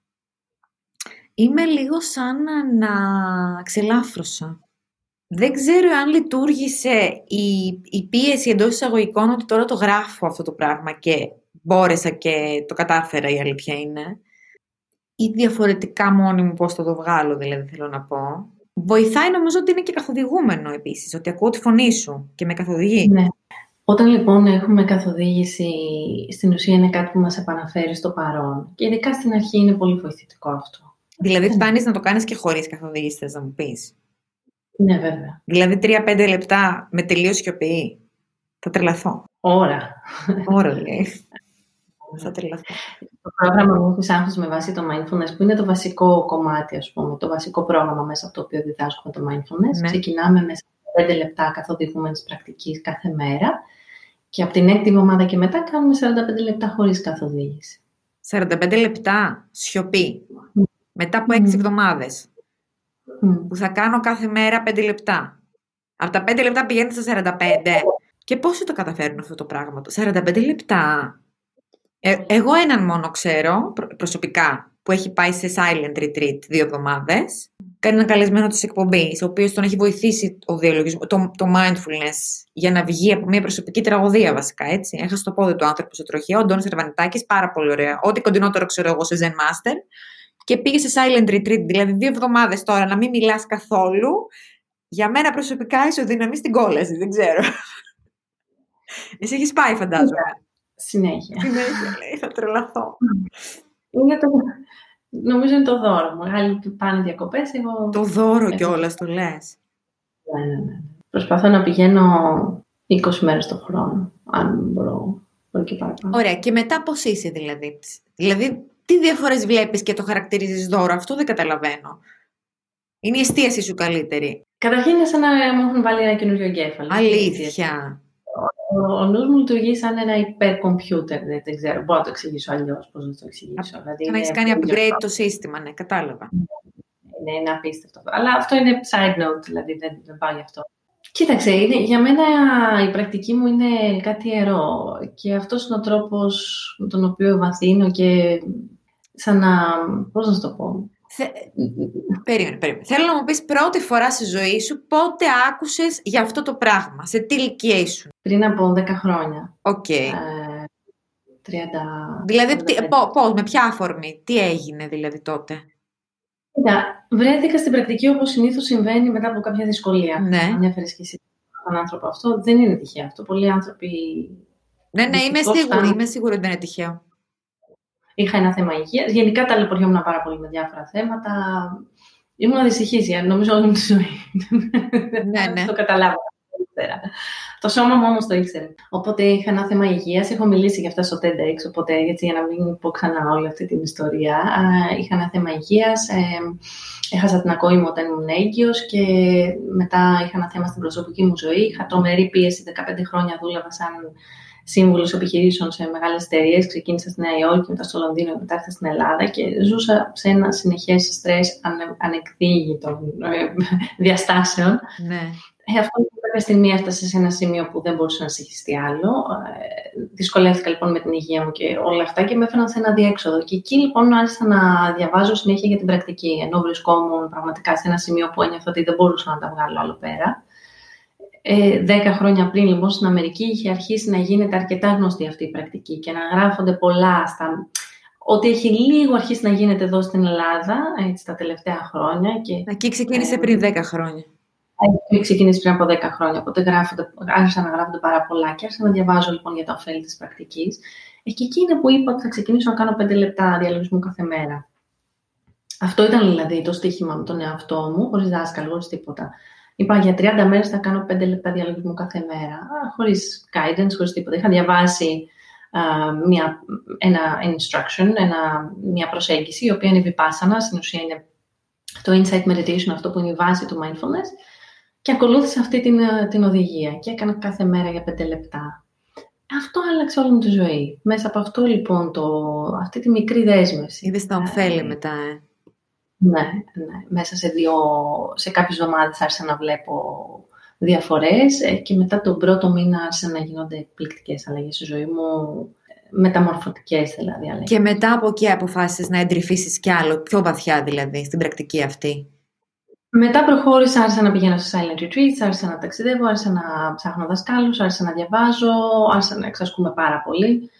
Είμαι λίγο σαν να ξελάφρωσα. Δεν ξέρω αν λειτουργήσε η πίεση εντός εισαγωγικών ότι τώρα το γράφω αυτό το πράγμα και μπόρεσα και το κατάφερα, η αλήθεια είναι. Ή διαφορετικά μόνη μου πώς θα το βγάλω, δηλαδή θέλω να πω. Βοηθάει, νομίζω ότι είναι και καθοδηγούμενο επίσης, ότι ακούω τη φωνή σου και με καθοδηγεί. Ναι. Όταν λοιπόν έχουμε καθοδήγηση, στην ουσία είναι κάτι που μας επαναφέρει στο παρόν. Και ειδικά στην αρχή είναι πολύ βοηθητικό αυτό. Δηλαδή φτάνεις να το κάνεις και χωρίς καθοδήγηση, θες να μου πεις? Ναι, βέβαια. Δηλαδή 3-5 λεπτά με τελείως σιωπή. Θα τρελαθώ. Ώρα. Ώρα λέει. Θα τρελαθώ. Το πρόγραμμα μου της άγχος με βάση το mindfulness, που είναι το βασικό κομμάτι, ας πούμε, το βασικό πρόγραμμα μέσα από το οποίο διδάσκουμε το mindfulness. Ναι. Ξεκινάμε μέσα από 5 λεπτά καθοδηγούμενης πρακτικής κάθε μέρα και από την 6η εβδομάδα και μετά κάνουμε 45 λεπτά χωρίς καθοδήγηση. 45 λεπτά σιωπή. Μετά από 6 εβδομάδες. Που θα κάνω κάθε μέρα 5 λεπτά. Από τα 5 λεπτά πηγαίνετε στα 45. Και πόσο το καταφέρνω αυτό το πράγμα? 45 λεπτά. Εγώ έναν μόνο ξέρω, προσωπικά, που έχει πάει σε silent retreat 2 εβδομάδες. Κάνει έναν καλεσμένο της εκπομπής, ο οποίος τον έχει βοηθήσει ο διαλογισμός, το mindfulness, για να βγει από μια προσωπική τραγωδία βασικά, έτσι. Έχασε το πόδι του άνθρωπο στο τροχαίο, ο Αντώνης Ερβανιτάκης, πάρα πολύ ωραία. Ό,τι κοντινότερο ξέρω εγώ σε Zen Master. Και πήγε σε silent retreat, δηλαδή 2 εβδομάδες τώρα, να μην μιλάς καθόλου. Για μένα προσωπικά ισοδυναμεί στην κόλαση, δεν ξέρω. Εσύ έχεις πάει, φαντάζομαι. Συνέχεια. Συνέχεια, λέει, θα τρελαθώ. Νομίζω είναι το δώρο μου. Άλλοι πάνε διακοπές, εγώ... Το δώρο κιόλας το λες. Ναι. Προσπαθώ να πηγαίνω 20 μέρες το χρόνο, αν μπορώ και παραπάνω. Ωραία. Και μετά πώς είσαι δηλαδή? Δηλαδή, τι διαφορές βλέπεις και το χαρακτηρίζεις δώρο? Αυτό δεν καταλαβαίνω. Είναι η εστίαση σου καλύτερη? Καταρχήν είναι σαν να μου έχουν βάλει ένα καινούριο εγκέφαλο. Αλήθεια? Ο νους μου λειτουργεί σαν ένα υπερκομπιούτερ. Δεν ξέρω, μπορώ να το εξηγήσω αλλιώς. Πώς να το εξηγήσω? Δηλαδή, να έχεις κάνει upgrade το σύστημα, ναι, κατάλαβα. Είναι απίστευτο. Αλλά αυτό είναι side note, δηλαδή δεν πάω γι' αυτό. Κοίταξε, για μένα η πρακτική μου είναι κάτι ιερό και αυτός είναι ο τρόπος με τον οποίο βαθύνω και σαν να... Πώς να σου το πω? Περίμενε. Θέλω να μου πεις πρώτη φορά στη ζωή σου πότε άκουσες για αυτό το πράγμα, σε τι ηλικία ήσουν? Πριν από 10 χρόνια. Οκ. 30... Δηλαδή, πώς, με ποια αφορμή, τι έγινε δηλαδή τότε? Βρέθηκα στην πρακτική όπως συνήθως συμβαίνει μετά από κάποια δυσκολία. Ναι. Αν έφερες και εσύ τον άνθρωπο αυτό, δεν είναι τυχαίο αυτό. Πολλοί άνθρωποι... Ναι, είμαι σίγουρη ότι δεν είναι τυχαίο. Είχα ένα θέμα υγείας. Γενικά ταλαιπωριόμουν πάρα πολύ με διάφορα θέματα. Ήμουν δυστυχής, νομίζω όλη μου τη ζωή. Ναι. Το καταλάβω. Το σώμα μου όμως το ήξερε. Οπότε είχα ένα θέμα υγείας. Έχω μιλήσει για αυτά στο TEDx, οπότε έτσι, για να μην πω ξανά όλη αυτή την ιστορία. Είχα ένα θέμα υγείας. Έχασα την ακοή μου όταν ήμουν έγκυος και μετά είχα ένα θέμα στην προσωπική μου ζωή. Είχα τρομερή πίεση. 15 χρόνια δούλευα σαν σύμβουλος επιχειρήσεων σε μεγάλες εταιρείες. Ξεκίνησα στη Νέα Υόρκη, μετά στο Λονδίνο, μετά ήρθα στην Ελλάδα και ζούσα σε ένα συνεχές στρες ανεκδίγητων διαστάσεων. Ναι. Αυτό κάποια στιγμή έφτασε σε ένα σημείο που δεν μπορούσε να συγχυστεί άλλο. Δυσκολεύτηκα λοιπόν με την υγεία μου και όλα αυτά και με έφεραν σε ένα διέξοδο. Και εκεί λοιπόν άρχισα να διαβάζω συνέχεια για την πρακτική, ενώ βρισκόμουν πραγματικά σε ένα σημείο που ένιωθα ότι δεν μπορούσα να τα βγάλω άλλο πέρα. 10 χρόνια πριν λοιπόν στην Αμερική είχε αρχίσει να γίνεται αρκετά γνωστή αυτή η πρακτική και να γράφονται πολλά ότι έχει λίγο αρχίσει να γίνεται εδώ στην Ελλάδα έτσι, τα τελευταία χρόνια. Εκεί ξεκίνησε πριν 10 χρόνια. Ξεκίνησε πριν από 10 χρόνια, οπότε άρχισαν να γράφονται πάρα πολλά και άρχισα να διαβάζω λοιπόν για τα ωφέλη της πρακτικής. Και εκεί είναι που είπα ότι θα ξεκινήσω να κάνω 5 λεπτά διαλογισμού κάθε μέρα. Αυτό ήταν δηλαδή το στοίχημα με τον εαυτό μου, χωρίς δάσκαλο, χωρίς τίποτα. Είπα για 30 μέρες θα κάνω 5 λεπτά διαλογισμού κάθε μέρα, χωρίς guidance, χωρίς τίποτα. Είχα διαβάσει ένα instruction, μια προσέγγιση, η οποία είναι vipassana, στην ουσία είναι το insight meditation, αυτό που είναι η βάση του mindfulness, και ακολούθησα αυτή την οδηγία και έκανα κάθε μέρα για 5 λεπτά. Αυτό άλλαξε όλη μου τη ζωή. Μέσα από αυτό λοιπόν, αυτή τη μικρή δέσμευση. Είδες τα ωφέλη μετά, Ναι. Μέσα σε κάποιες εβδομάδες άρχισα να βλέπω διαφορές και μετά τον πρώτο μήνα άρχισαν να γίνονται εκπληκτικές αλλαγές στη ζωή μου, μεταμορφωτικές δηλαδή αλλαγές. Και μετά από εκεί αποφάσισες να εντρυφήσεις κι άλλο, πιο βαθιά δηλαδή, στην πρακτική αυτή? Μετά προχώρησα, άρχισα να πηγαίνω σε silent retreats, άρχισα να ταξιδεύω, άρχισα να ψάχνω δασκάλους, άρχισα να διαβάζω, άρχισα να εξασκούμε πάρα πολύ.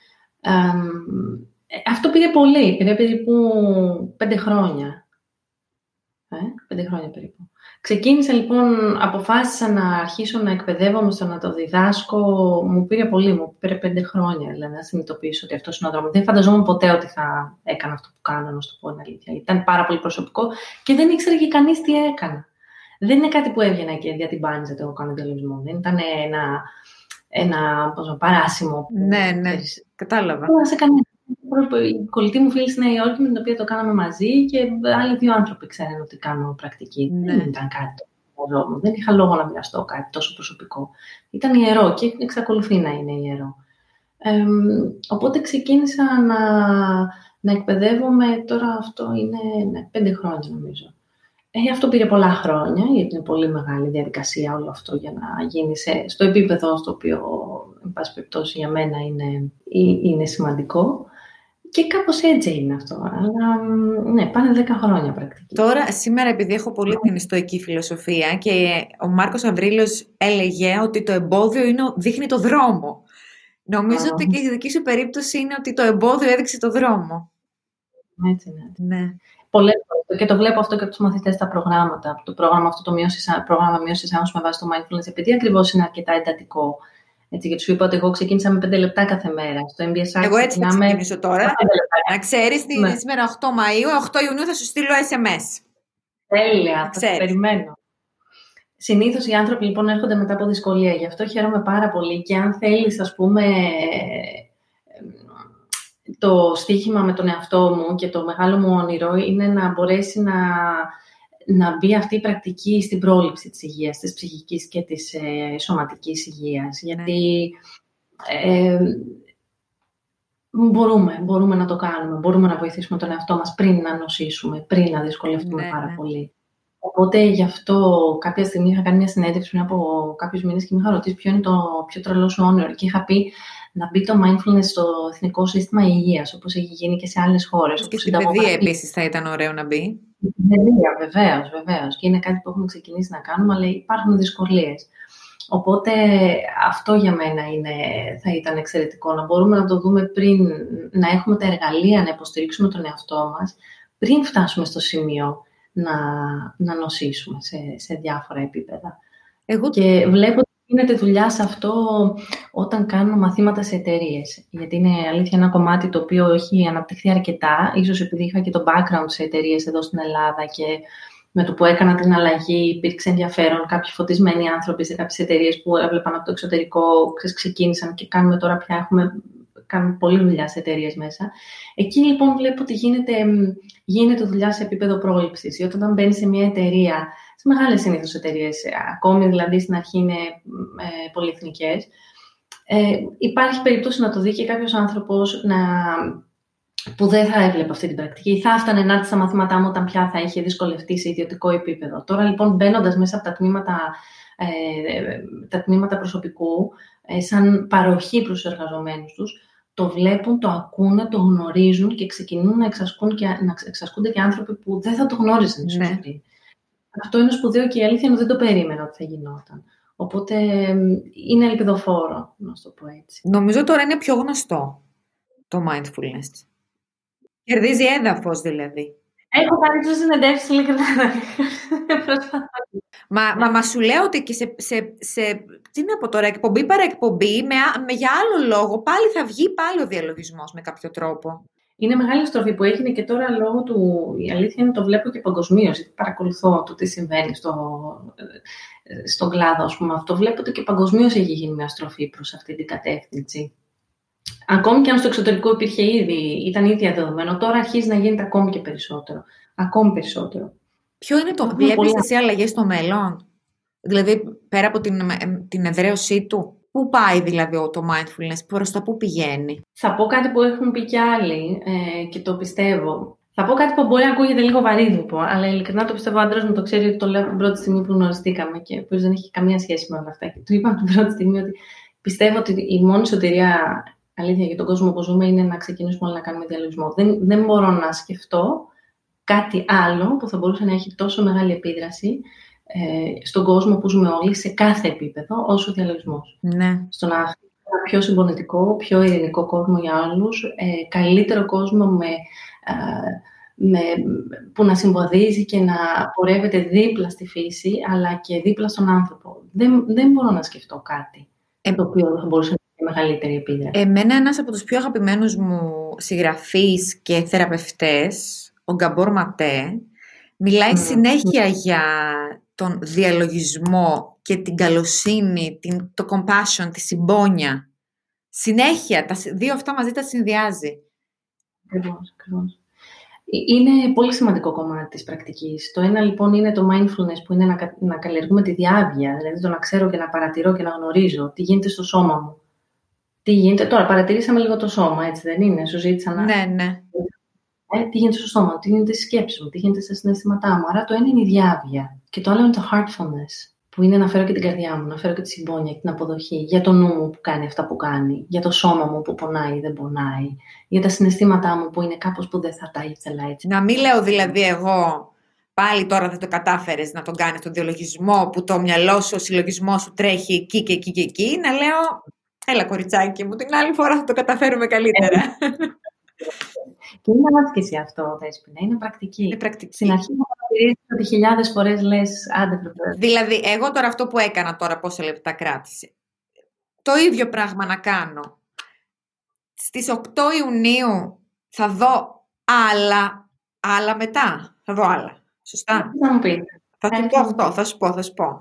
Αυτό πήρε πολύ, πήρε περίπου 5 χρόνια. 5 χρόνια περίπου. Ξεκίνησα λοιπόν, αποφάσισα να αρχίσω να εκπαιδεύομαι στο να το διδάσκω. Μου πήρε πολύ, μου πήρε 5 χρόνια δηλαδή, να συνειδητοποιήσω ότι αυτός είναι ο δρόμος. Δεν φανταζόμουν ποτέ ότι θα έκανα αυτό που κάνω, να σου το πω την αλήθεια. Ήταν πάρα πολύ προσωπικό και δεν ήξερε και κανείς τι έκανα. Δεν είναι κάτι που έβγαινα και διατυμπάνιζε εγώ κάνω διαλογισμό. Δεν ήταν ένα παράσημο. Ναι, κατάλαβα. Η κολλητή μου φίλη στη Νέα Υόρκη με την οποία το κάναμε μαζί και άλλοι 2 άνθρωποι ξέρουν ότι κάνω πρακτική. Ναι. Δεν ήταν κάτι το δεν είχα λόγο να μοιραστώ κάτι τόσο προσωπικό. Ήταν ιερό και εξακολουθεί να είναι ιερό. Οπότε ξεκίνησα να εκπαιδεύομαι, τώρα αυτό είναι 5 χρόνια νομίζω. Αυτό πήρε πολλά χρόνια, γιατί είναι πολύ μεγάλη διαδικασία όλο αυτό για να γίνει στο επίπεδο στο οποίο, εν πάση περιπτώσει, για μένα είναι σημαντικό. Και κάπως έτσι είναι αυτό. Αλλά ναι, πάνε 10 χρόνια πρακτική. Τώρα, σήμερα, επειδή έχω πολύ την στοική φιλοσοφία και ο Μάρκος Αβρίλιος έλεγε ότι το εμπόδιο δείχνει το δρόμο. Νομίζω ότι και η δική σου περίπτωση είναι ότι το εμπόδιο έδειξε το δρόμο. Έτσι είναι. Ναι. Πολλές φορές. Και το βλέπω αυτό και από τους μαθητές στα προγράμματα. Το πρόγραμμα αυτό, το πρόγραμμα μείωσης άγχους με βάση το mindfulness, επειδή ακριβώς είναι αρκετά εντατικό. Έτσι, γιατί σου είπα ότι εγώ ξεκίνησα με 5 λεπτά κάθε μέρα. Στο MBSR εγώ έτσι θα ξεκινήσω τώρα. Να ξέρεις, σήμερα 8 Μαΐου, 8 Ιουνίου θα σου στείλω SMS. Τέλεια, θα περιμένω. Συνήθως οι άνθρωποι λοιπόν έρχονται μετά από δυσκολία, γι' αυτό χαίρομαι πάρα πολύ και αν θέλεις, ας πούμε, το στοίχημα με τον εαυτό μου και το μεγάλο μου όνειρο είναι να μπορέσει να μπει αυτή η πρακτική στην πρόληψη της υγείας, της ψυχικής και της σωματικής υγείας. Γιατί μπορούμε να το κάνουμε, μπορούμε να βοηθήσουμε τον εαυτό μας πριν να νοσήσουμε, πριν να δυσκολευτούμε πάρα πολύ. Οπότε γι' αυτό κάποια στιγμή είχα κάνει μια συνέντευξη πριν από κάποιους μήνες και με είχα ρωτήσει ποιο είναι το πιο τρελό σου όνειρο. Και είχα πει να μπει το mindfulness στο Εθνικό Σύστημα Υγείας, όπως έχει γίνει και σε άλλες χώρες. Και στην παιδεία επίσης θα ήταν ωραίο να μπει. Στην παιδεία, βεβαίως. Και είναι κάτι που έχουμε ξεκινήσει να κάνουμε, αλλά υπάρχουν δυσκολίες. Οπότε αυτό για μένα θα ήταν εξαιρετικό. Να μπορούμε να το δούμε πριν, να έχουμε τα εργαλεία, να υποστηρίξουμε τον εαυτό μας, πριν φτάσουμε στο σημείο να νοσήσουμε σε διάφορα επίπεδα. Και βλέπω ότι γίνεται δουλειά σε αυτό όταν κάνουμε μαθήματα σε εταιρείες. Γιατί είναι αλήθεια ένα κομμάτι το οποίο έχει αναπτυχθεί αρκετά, ίσως επειδή είχα και το background σε εταιρείες εδώ στην Ελλάδα και με το που έκανα την αλλαγή υπήρξε ενδιαφέρον. Κάποιοι φωτισμένοι άνθρωποι σε κάποιες εταιρείες που έβλεπαν από το εξωτερικό ξεκίνησαν και κάνουμε τώρα πια κάνουμε πολλή δουλειά σε εταιρείες μέσα. Εκεί λοιπόν βλέπω ότι γίνεται δουλειά σε επίπεδο πρόληψης. Ή όταν μπαίνεις σε μια εταιρεία, σε μεγάλες συνήθως εταιρείες, ακόμη δηλαδή στην αρχή είναι πολυεθνικές, υπάρχει περίπτωση να το δει και κάποιος άνθρωπος που δεν θα έβλεπε αυτή την πρακτική. Θα έφτανε να έρθει στα μαθήματά μου όταν πια θα είχε δυσκολευτεί σε ιδιωτικό επίπεδο. Τώρα λοιπόν μπαίνοντας μέσα από τα τμήματα προσωπικού, σαν παροχή προς τους εργαζομένους τους, το βλέπουν, το ακούνε, το γνωρίζουν και ξεκινούν να εξασκούνται και άνθρωποι που δεν θα το γνώριζαν ίσως πριν. Αυτό είναι σπουδαίο και η αλήθεια είναι ότι δεν το περίμενα ότι θα γινόταν. Οπότε είναι ελπιδοφόρο, να το πω έτσι. Νομίζω τώρα είναι πιο γνωστό το mindfulness. Κερδίζει έδαφος δηλαδή. Έχω κάνει τις συνεντεύξεις ειλικρινά. Μα σου λέω ότι και τι να πω τώρα, εκπομπή παραεκπομπή, για άλλο λόγο, πάλι θα βγει πάλι ο διαλογισμός με κάποιο τρόπο. Είναι μεγάλη στροφή που έγινε και τώρα λόγω του, η αλήθεια είναι το βλέπω και παγκοσμίως, γιατί παρακολουθώ το τι συμβαίνει στον κλάδο, ας πούμε. Αυτό βλέπω ότι και παγκοσμίως έχει γίνει μια στροφή προς αυτή την κατεύθυνση. Ακόμη και αν στο εξωτερικό ήταν ήδη διαδεδομένο, τώρα αρχίζει να γίνεται ακόμη και περισσότερο. Ακόμη περισσότερο. Ποιο είναι βλέπεις εσύ αλλαγές στο μέλλον? Δηλαδή, πέρα από την εδραίωσή του, πού πάει δηλαδή το mindfulness, προς τα πού πηγαίνει? Θα πω κάτι που έχουν πει κι άλλοι και το πιστεύω. Θα πω κάτι που μπορεί να ακούγεται λίγο βαρύδουπο, αλλά ειλικρινά το πιστεύω. Ο άντρας μου το ξέρει ότι το λέω από την πρώτη στιγμή που γνωριστήκαμε και που δεν έχει καμία σχέση με όλα αυτά. Και του είπα από την πρώτη στιγμή ότι πιστεύω ότι η μόνη σωτηρία, αλήθεια, για τον κόσμο που ζούμε είναι να ξεκινήσουμε όλοι να κάνουμε διαλογισμό. Δεν μπορώ να σκεφτώ κάτι άλλο που θα μπορούσε να έχει τόσο μεγάλη επίδραση στον κόσμο που ζούμε όλοι, σε κάθε επίπεδο, όσο ο διαλογισμός. Ναι. Στο να έχουμε ένα πιο συμπονετικό, πιο ειρηνικό κόσμο για όλους, καλύτερο κόσμο που να συμβαδίζει και να πορεύεται δίπλα στη φύση, αλλά και δίπλα στον άνθρωπο. Δεν μπορώ να σκεφτώ κάτι το οποίο θα μπορούσε να έχει μεγαλύτερη επίδραση. Εμένα ένας από τους πιο αγαπημένους μου συγγραφείς και θεραπευτές, ο Γκαμπόρ Ματέ, μιλάει συνέχεια για τον διαλογισμό και την καλοσύνη, το compassion, τη συμπόνια. Συνέχεια, τα δύο αυτά μαζί τα συνδυάζει. Ακριβώς. Είναι πολύ σημαντικό κομμάτι της πρακτικής. Το ένα λοιπόν είναι το mindfulness, που είναι να καλλιεργούμε τη διάβγεια, δηλαδή το να ξέρω και να παρατηρώ και να γνωρίζω τι γίνεται στο σώμα μου. Τι γίνεται. Τώρα παρατηρήσαμε λίγο το σώμα, έτσι δεν είναι? Σου ζήτησα να... Ναι. Τι γίνεται στο σώμα μου, τι γίνεται στη σκέψη μου, τι γίνεται στα συναισθήματά μου. Άρα το ένα είναι η διάβγεια. Και το άλλο είναι το heartfulness, που είναι να φέρω και την καρδιά μου, να φέρω και τη συμπόνια και την αποδοχή για το νου μου που κάνει αυτά που κάνει, για το σώμα μου που πονάει ή δεν πονάει, για τα συναισθήματά μου που είναι κάπως που δεν θα τα ήθελα έτσι. Να μην λέω δηλαδή εγώ, πάλι τώρα δεν το κατάφερες να τον κάνεις τον διαλογισμό, που το μυαλό σου, ο συλλογισμός σου τρέχει εκεί και εκεί και εκεί, να λέω, έλα κοριτσάκι μου, την άλλη φορά θα το καταφέρουμε καλύτερα. Και είναι άσκηση αυτό, Δέσποινα, είναι πρακτική. Στην αρχή θα παρατηρήσεις ότι χιλιάδες φορές λες, άντε πρέπει. Δηλαδή, εγώ τώρα αυτό που έκανα τώρα, πόσα λεπτά κράτησε. το ίδιο πράγμα να κάνω. Στις 8 Ιουνίου θα δω άλλα μετά. Θα δω άλλα. Σωστά. Θα μου πείτε. Θα σου πω αυτό, θα σου πω.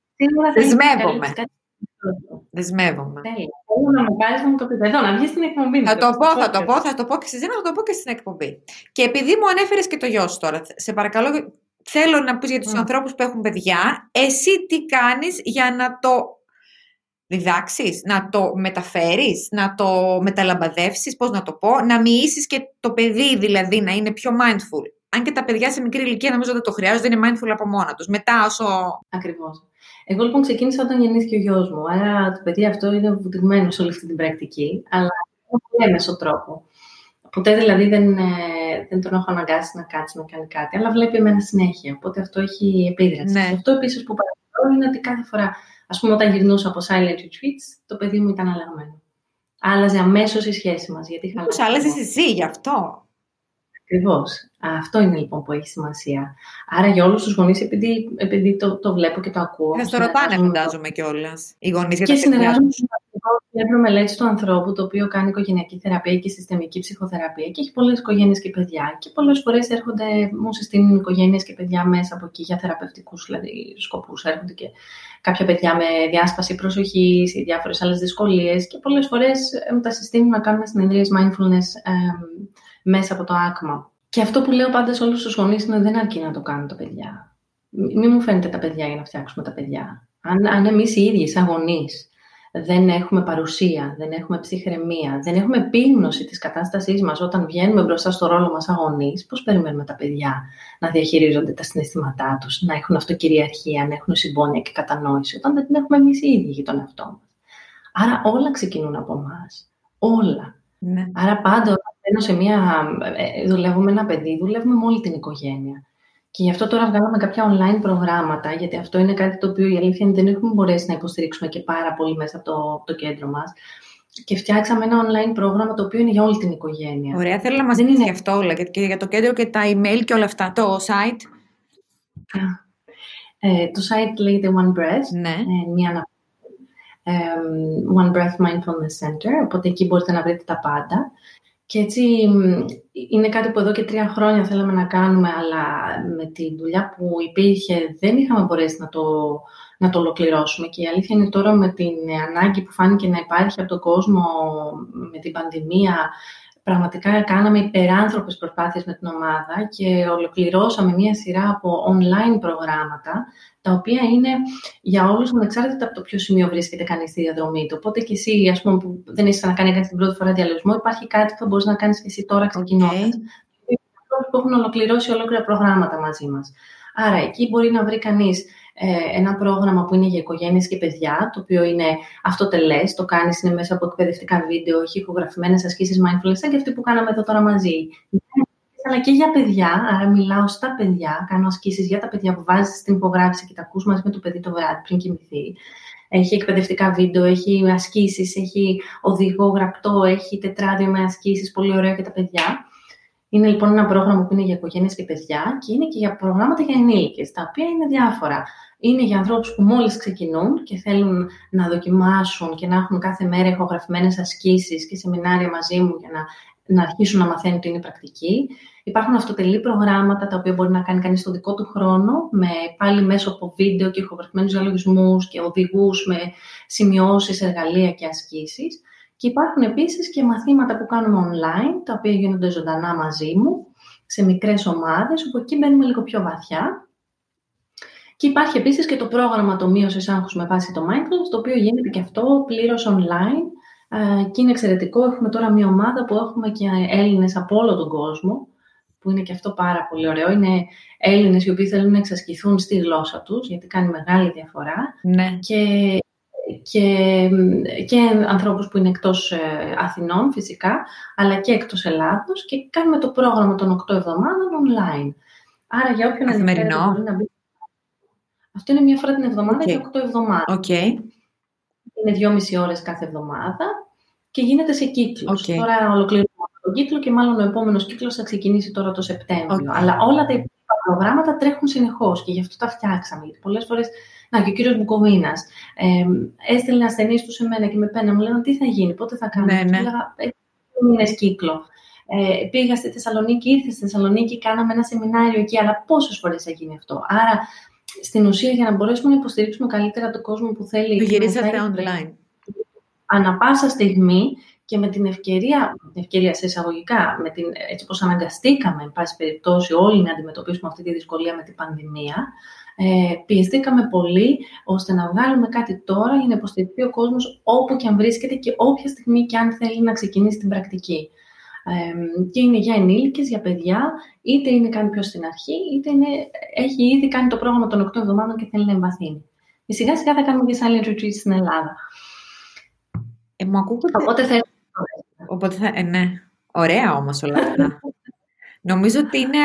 Δεσμεύομαι. Θέλω να μου πάρεις να μου το πεις. Εδώ, να βγεις στην εκπομπή. Θα το πω και στη Ζήνα, θα το πω και στην εκπομπή. Και επειδή μου ανέφερες και το γιο σου τώρα, σε παρακαλώ, θέλω να πεις για τους ανθρώπους που έχουν παιδιά, εσύ τι κάνεις για να το διδάξεις, να το μεταφέρεις, να το μεταλαμπαδεύσεις, πώς να το πω, να μοιήσεις και το παιδί δηλαδή να είναι πιο mindful. Αν και τα παιδιά σε μικρή ηλικία νομίζω δεν το χρειάζονται, είναι mindful από μόνα τους. Μετά όσο... Ακριβώς. Εγώ λοιπόν ξεκίνησα όταν γεννήθηκε ο γιος μου, άρα το παιδί αυτό είναι βουτυγμένο σε όλη αυτή την πρακτική, αλλά με πολύ έμεσο τρόπο. Ποτέ δηλαδή δεν τον έχω αναγκάσει να κάτσει να κάνει κάτι, αλλά βλέπει εμένα συνέχεια, οπότε αυτό έχει επίδραση. Ναι. Αυτό επίσης που παρατηρώ είναι ότι κάθε φορά, ας πούμε όταν γυρνούσα από silent retreats, το παιδί μου ήταν αλλαγμένο. Άλλαζε αμέσως η σχέση μας. Πώς άλλαζες εσύ γι' αυτό? Ακριβώς. Αυτό είναι λοιπόν που έχει σημασία. Άρα για όλους τους γονείς, επειδή το βλέπω και το ακούω. Θα στο ρωτάνε, φαντάζομαι κιόλας. Οι γονείς για τα παιδιά. Και συνεργάζομαι με το κέντρο μελέτης του ανθρώπου, το οποίο κάνει οικογενειακή θεραπεία και συστημική ψυχοθεραπεία και έχει πολλές οικογένειες και παιδιά. Και πολλές φορές έρχονται, μου συστήνουν οικογένειες και παιδιά μέσα από εκεί για θεραπευτικούς δηλαδή, σκοπούς. Έρχονται και κάποια παιδιά με διάσπαση προσοχής ή διάφορες άλλες δυσκολίες. Και πολλές φορές μου τα συστήνουν να κάνουμε συνεδρίες mindfulness μέσα από το άκμα. Και αυτό που λέω πάντα σε όλους τους γονείς είναι δεν αρκεί να το κάνουν τα παιδιά. Μην μου φαίνεται τα παιδιά για να φτιάξουμε τα παιδιά. Αν εμείς οι ίδιοι σαν γονείς δεν έχουμε παρουσία, δεν έχουμε ψυχραιμία, δεν έχουμε επίγνωση της κατάστασής μας όταν βγαίνουμε μπροστά στο ρόλο μας σαν γονείς, πώς περιμένουμε τα παιδιά να διαχειρίζονται τα συναισθήματά τους, να έχουν αυτοκυριαρχία, να έχουν συμπόνια και κατανόηση, όταν δεν την έχουμε εμείς οι ίδιοι για τον εαυτό μας. Άρα όλα ξεκινούν από εμάς. Όλα. Ναι. Άρα πάντα δουλεύουμε ένα παιδί, δουλεύουμε με όλη την οικογένεια. Και γι' αυτό τώρα βγάλαμε κάποια online προγράμματα, γιατί αυτό είναι κάτι το οποίο η αλήθεια είναι δεν έχουμε μπορέσει να υποστηρίξουμε και πάρα πολύ μέσα από το κέντρο μας. Και φτιάξαμε ένα online πρόγραμμα το οποίο είναι για όλη την οικογένεια. Ωραία, θέλω να μας πεις γι' αυτό όλα, και για το κέντρο και τα email και όλα αυτά. Το site. Το site λέγεται One Breath. Ναι. One Breath Mindfulness Center, οπότε εκεί μπορείτε να βρείτε τα πάντα. Και έτσι είναι κάτι που εδώ και 3 χρόνια θέλαμε να κάνουμε, αλλά με τη δουλειά που υπήρχε δεν είχαμε μπορέσει να το ολοκληρώσουμε. Και η αλήθεια είναι τώρα με την ανάγκη που φάνηκε να υπάρχει από τον κόσμο με την πανδημία, πραγματικά κάναμε υπεράνθρωπες προσπάθειες με την ομάδα και ολοκληρώσαμε μια σειρά από online προγράμματα, τα οποία είναι για όλους ανεξάρτητα από το ποιο σημείο βρίσκεται κανείς στη διαδρομή του. Οπότε και εσύ, ας πούμε, που δεν είσαι να κάνει την πρώτη φορά διαλογισμό, υπάρχει κάτι που θα μπορείς να κάνεις και εσύ τώρα ξεκινώντας. Που έχουν ολοκληρώσει ολόκληρα προγράμματα μαζί μας. Άρα, εκεί μπορεί να βρει κανείς ένα πρόγραμμα που είναι για οικογένειες και παιδιά, το οποίο είναι αυτοτελές, το κάνεις, είναι μέσα από εκπαιδευτικά βίντεο, έχει ηχογραφημένες ασκήσεις mindfulness, σαν και αυτή που κάναμε εδώ τώρα μαζί. Αλλά και για παιδιά, άρα μιλάω στα παιδιά, κάνω ασκήσεις για τα παιδιά που βάζεις στην υπογράφηση και τα ακούς μαζί με το παιδί το βράδυ πριν κοιμηθεί. Έχει εκπαιδευτικά βίντεο, έχει ασκήσεις, έχει οδηγό γραπτό, έχει τετράδιο με ασκήσεις, πολύ ωραίο για τα παιδιά. Είναι λοιπόν ένα πρόγραμμα που είναι για οικογένειες και παιδιά και είναι και για προγράμματα για ενήλικες, τα οποία είναι διάφορα. Είναι για ανθρώπους που μόλις ξεκινούν και θέλουν να δοκιμάσουν και να έχουν κάθε μέρα ηχογραφημένες ασκήσεις και σεμινάρια μαζί μου για να αρχίσουν να μαθαίνουν τι είναι πρακτική. Υπάρχουν αυτοτελή προγράμματα τα οποία μπορεί να κάνει κανείς στο δικό του χρόνο, πάλι μέσω από βίντεο και ηχογραφημένους διαλογισμούς και οδηγούς με σημειώσεις, εργαλεία και ασκήσεις. Και υπάρχουν επίσης και μαθήματα που κάνουμε online, τα οποία γίνονται ζωντανά μαζί μου, σε μικρές ομάδες, όπου εκεί μπαίνουμε λίγο πιο βαθιά. Και υπάρχει επίσης και το πρόγραμμα το μείωσης άγχους με βάση το mindfulness, το οποίο γίνεται και αυτό πλήρως online. Και είναι εξαιρετικό. Έχουμε τώρα μια ομάδα που έχουμε και Έλληνες από όλο τον κόσμο, που είναι και αυτό πάρα πολύ ωραίο. Είναι Έλληνες οι οποίοι θέλουν να εξασκηθούν στη γλώσσα τους, γιατί κάνει μεγάλη διαφορά. Ναι. Και ανθρώπους που είναι εκτός Αθηνών φυσικά, αλλά και εκτός Ελλάδος, και κάνουμε το πρόγραμμα των 8 εβδομάδων online. Άρα για όποιον ενδιαφέρεται μπορεί να μπει. Αυτό είναι μία φορά την εβδομάδα και 8 εβδομάδες. Είναι 2,5 ώρες κάθε εβδομάδα και γίνεται σε κύκλους. Τώρα ολοκληρώνουμε τον κύκλο και μάλλον ο επόμενος κύκλος θα ξεκινήσει τώρα το Σεπτέμβριο. Αλλά όλα τα υπόλοιπα προγράμματα τρέχουν συνεχώς και γι' αυτό τα φτιάξαμε. Γιατί πολλές φορές Να, και ο κύριος Μπουκοβίνας έστελνε ασθενείς του σε μένα και με πένα, μου λέγανε τι θα γίνει, πότε θα κάνουμε. Ναι, ναι. Του λέγα, μήνες κύκλο. Πήγα στη Θεσσαλονίκη, ήρθε στη Θεσσαλονίκη, κάναμε ένα σεμινάριο εκεί, αλλά πόσες φορές θα γίνει αυτό. Άρα, στην ουσία, για να μπορέσουμε να υποστηρίξουμε καλύτερα τον κόσμο που θέλει. Το γυρίσατε online. Ανά πάσα στιγμή και με την ευκαιρία σε εισαγωγικά, έτσι πως αναγκαστήκαμε, εν πάση περιπτώσει, όλοι να αντιμετωπίσουμε αυτή τη δυσκολία με την πανδημία, πιεστήκαμε πολύ ώστε να βγάλουμε κάτι τώρα για να υποστηριχθεί ο κόσμος όπου και αν βρίσκεται και όποια στιγμή και αν θέλει να ξεκινήσει την πρακτική. Και είναι για ενήλικες, για παιδιά, είτε είναι κάνει πιο στην αρχή, είτε έχει ήδη κάνει το πρόγραμμα των 8 εβδομάδων και θέλει να εμβαθύνει. Και σιγά σιγά θα κάνουμε και silent retreat στην Ελλάδα. Μου ακούγονται... Οπότε ναι. Ωραία όμως όλα αυτά. Νομίζω ότι είναι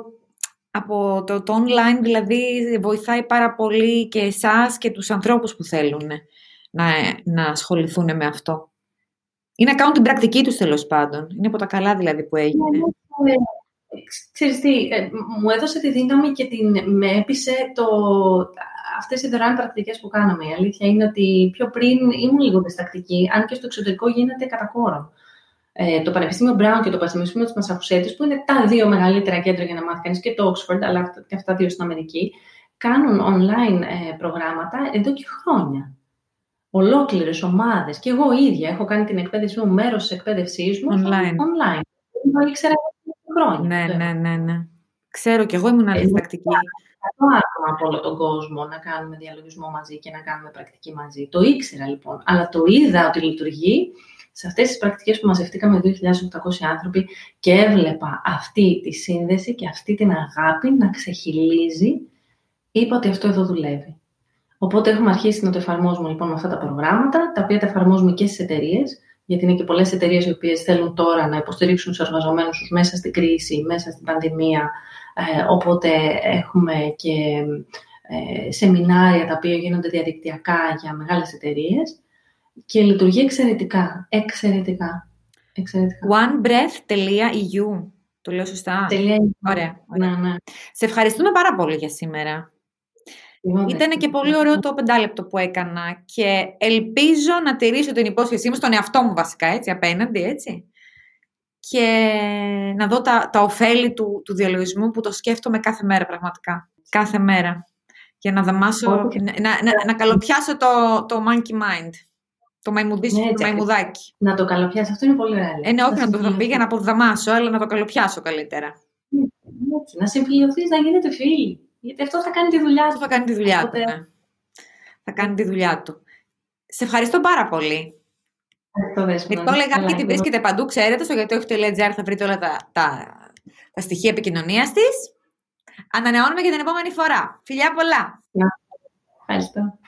από το online, δηλαδή βοηθάει πάρα πολύ και εσάς και τους ανθρώπους που θέλουν να ασχοληθούν με αυτό. Ή να κάνουν την πρακτική τους, τέλος πάντων. Είναι από τα καλά δηλαδή που έγινε. Ξέρεις τι, μου έδωσε τη δύναμη και με έπεισε αυτές οι δωρεάν πρακτικές που κάναμε. Η αλήθεια είναι ότι πιο πριν ήμουν λίγο διστακτική, αν και στο εξωτερικό γίνεται κατά κόρον. Το Πανεπιστήμιο Brown και το Πανεπιστήμιο της Μασαχουσέτης, που είναι τα δύο μεγαλύτερα κέντρα για να μάθει κανείς, και το Oxford, αλλά και αυτά δύο στην Αμερική, κάνουν online προγράμματα εδώ και χρόνια. Ολόκληρες ομάδες. Και εγώ ίδια έχω κάνει την εκπαίδευσή μου, μέρος της εκπαίδευσής μου online. Το ήξερα χρόνια. Ναι. Ξέρω και εγώ ήμουν διστακτική. 100 άτομα από όλο τον κόσμο να κάνουμε διαλογισμό μαζί και να κάνουμε πρακτική μαζί. Το ήξερα λοιπόν, αλλά το είδα ότι λειτουργεί σε αυτές τις πρακτικές που μαζευτήκαμε 2.800 άνθρωποι και έβλεπα αυτή τη σύνδεση και αυτή την αγάπη να ξεχυλίζει. Είπα ότι αυτό εδώ δουλεύει. Οπότε έχουμε αρχίσει να το εφαρμόζουμε λοιπόν με αυτά τα προγράμματα, τα οποία τα εφαρμόζουμε και στις εταιρείες, γιατί είναι και πολλές εταιρείες οι οποίες θέλουν τώρα να υποστηρίξουν τους εργαζομένους τους μέσα στην κρίση, μέσα στην πανδημία. Οπότε έχουμε και σεμινάρια τα οποία γίνονται διαδικτυακά για μεγάλες εταιρείες και λειτουργεί εξαιρετικά. onebreath.eu. Το λέω σωστά? Ωραία. Ναι. Σε ευχαριστούμε πάρα πολύ για σήμερα. Ήταν και πολύ ωραίο το 5 λεπτό που έκανα και ελπίζω να τηρήσω την υπόσχεσή μου στον εαυτό μου βασικά, έτσι, απέναντι, έτσι. Και να δω τα ωφέλη του διαλογισμού που το σκέφτομαι κάθε μέρα πραγματικά. Κάθε μέρα. Για να δαμάσω, να καλοπιάσω το monkey mind. Το μαϊμουδάκι. Να το καλοπιάσω, αυτό είναι πολύ ωραίο. Ναι, όχι να το πήγα να αποδαμάσω, αλλά να το καλοπιάσω καλύτερα. Έτσι, να συμφιλειωθείς, να γίνετε φίλοι. Γιατί αυτό θα κάνει τη δουλειά του. Αυτό θα κάνει τη δουλειά του, ναι. Θα κάνει τη δουλειά του. Σε ευχαριστώ πάρα πολύ. Μυρτώ Λεγάκη την βρίσκεται παντού, ξέρετε, στο γιατιόχι.gr θα βρείτε όλα τα στοιχεία επικοινωνίας της. Ανανεώνουμε και την επόμενη φορά. Φιλιά πολλά. Ευχαριστώ.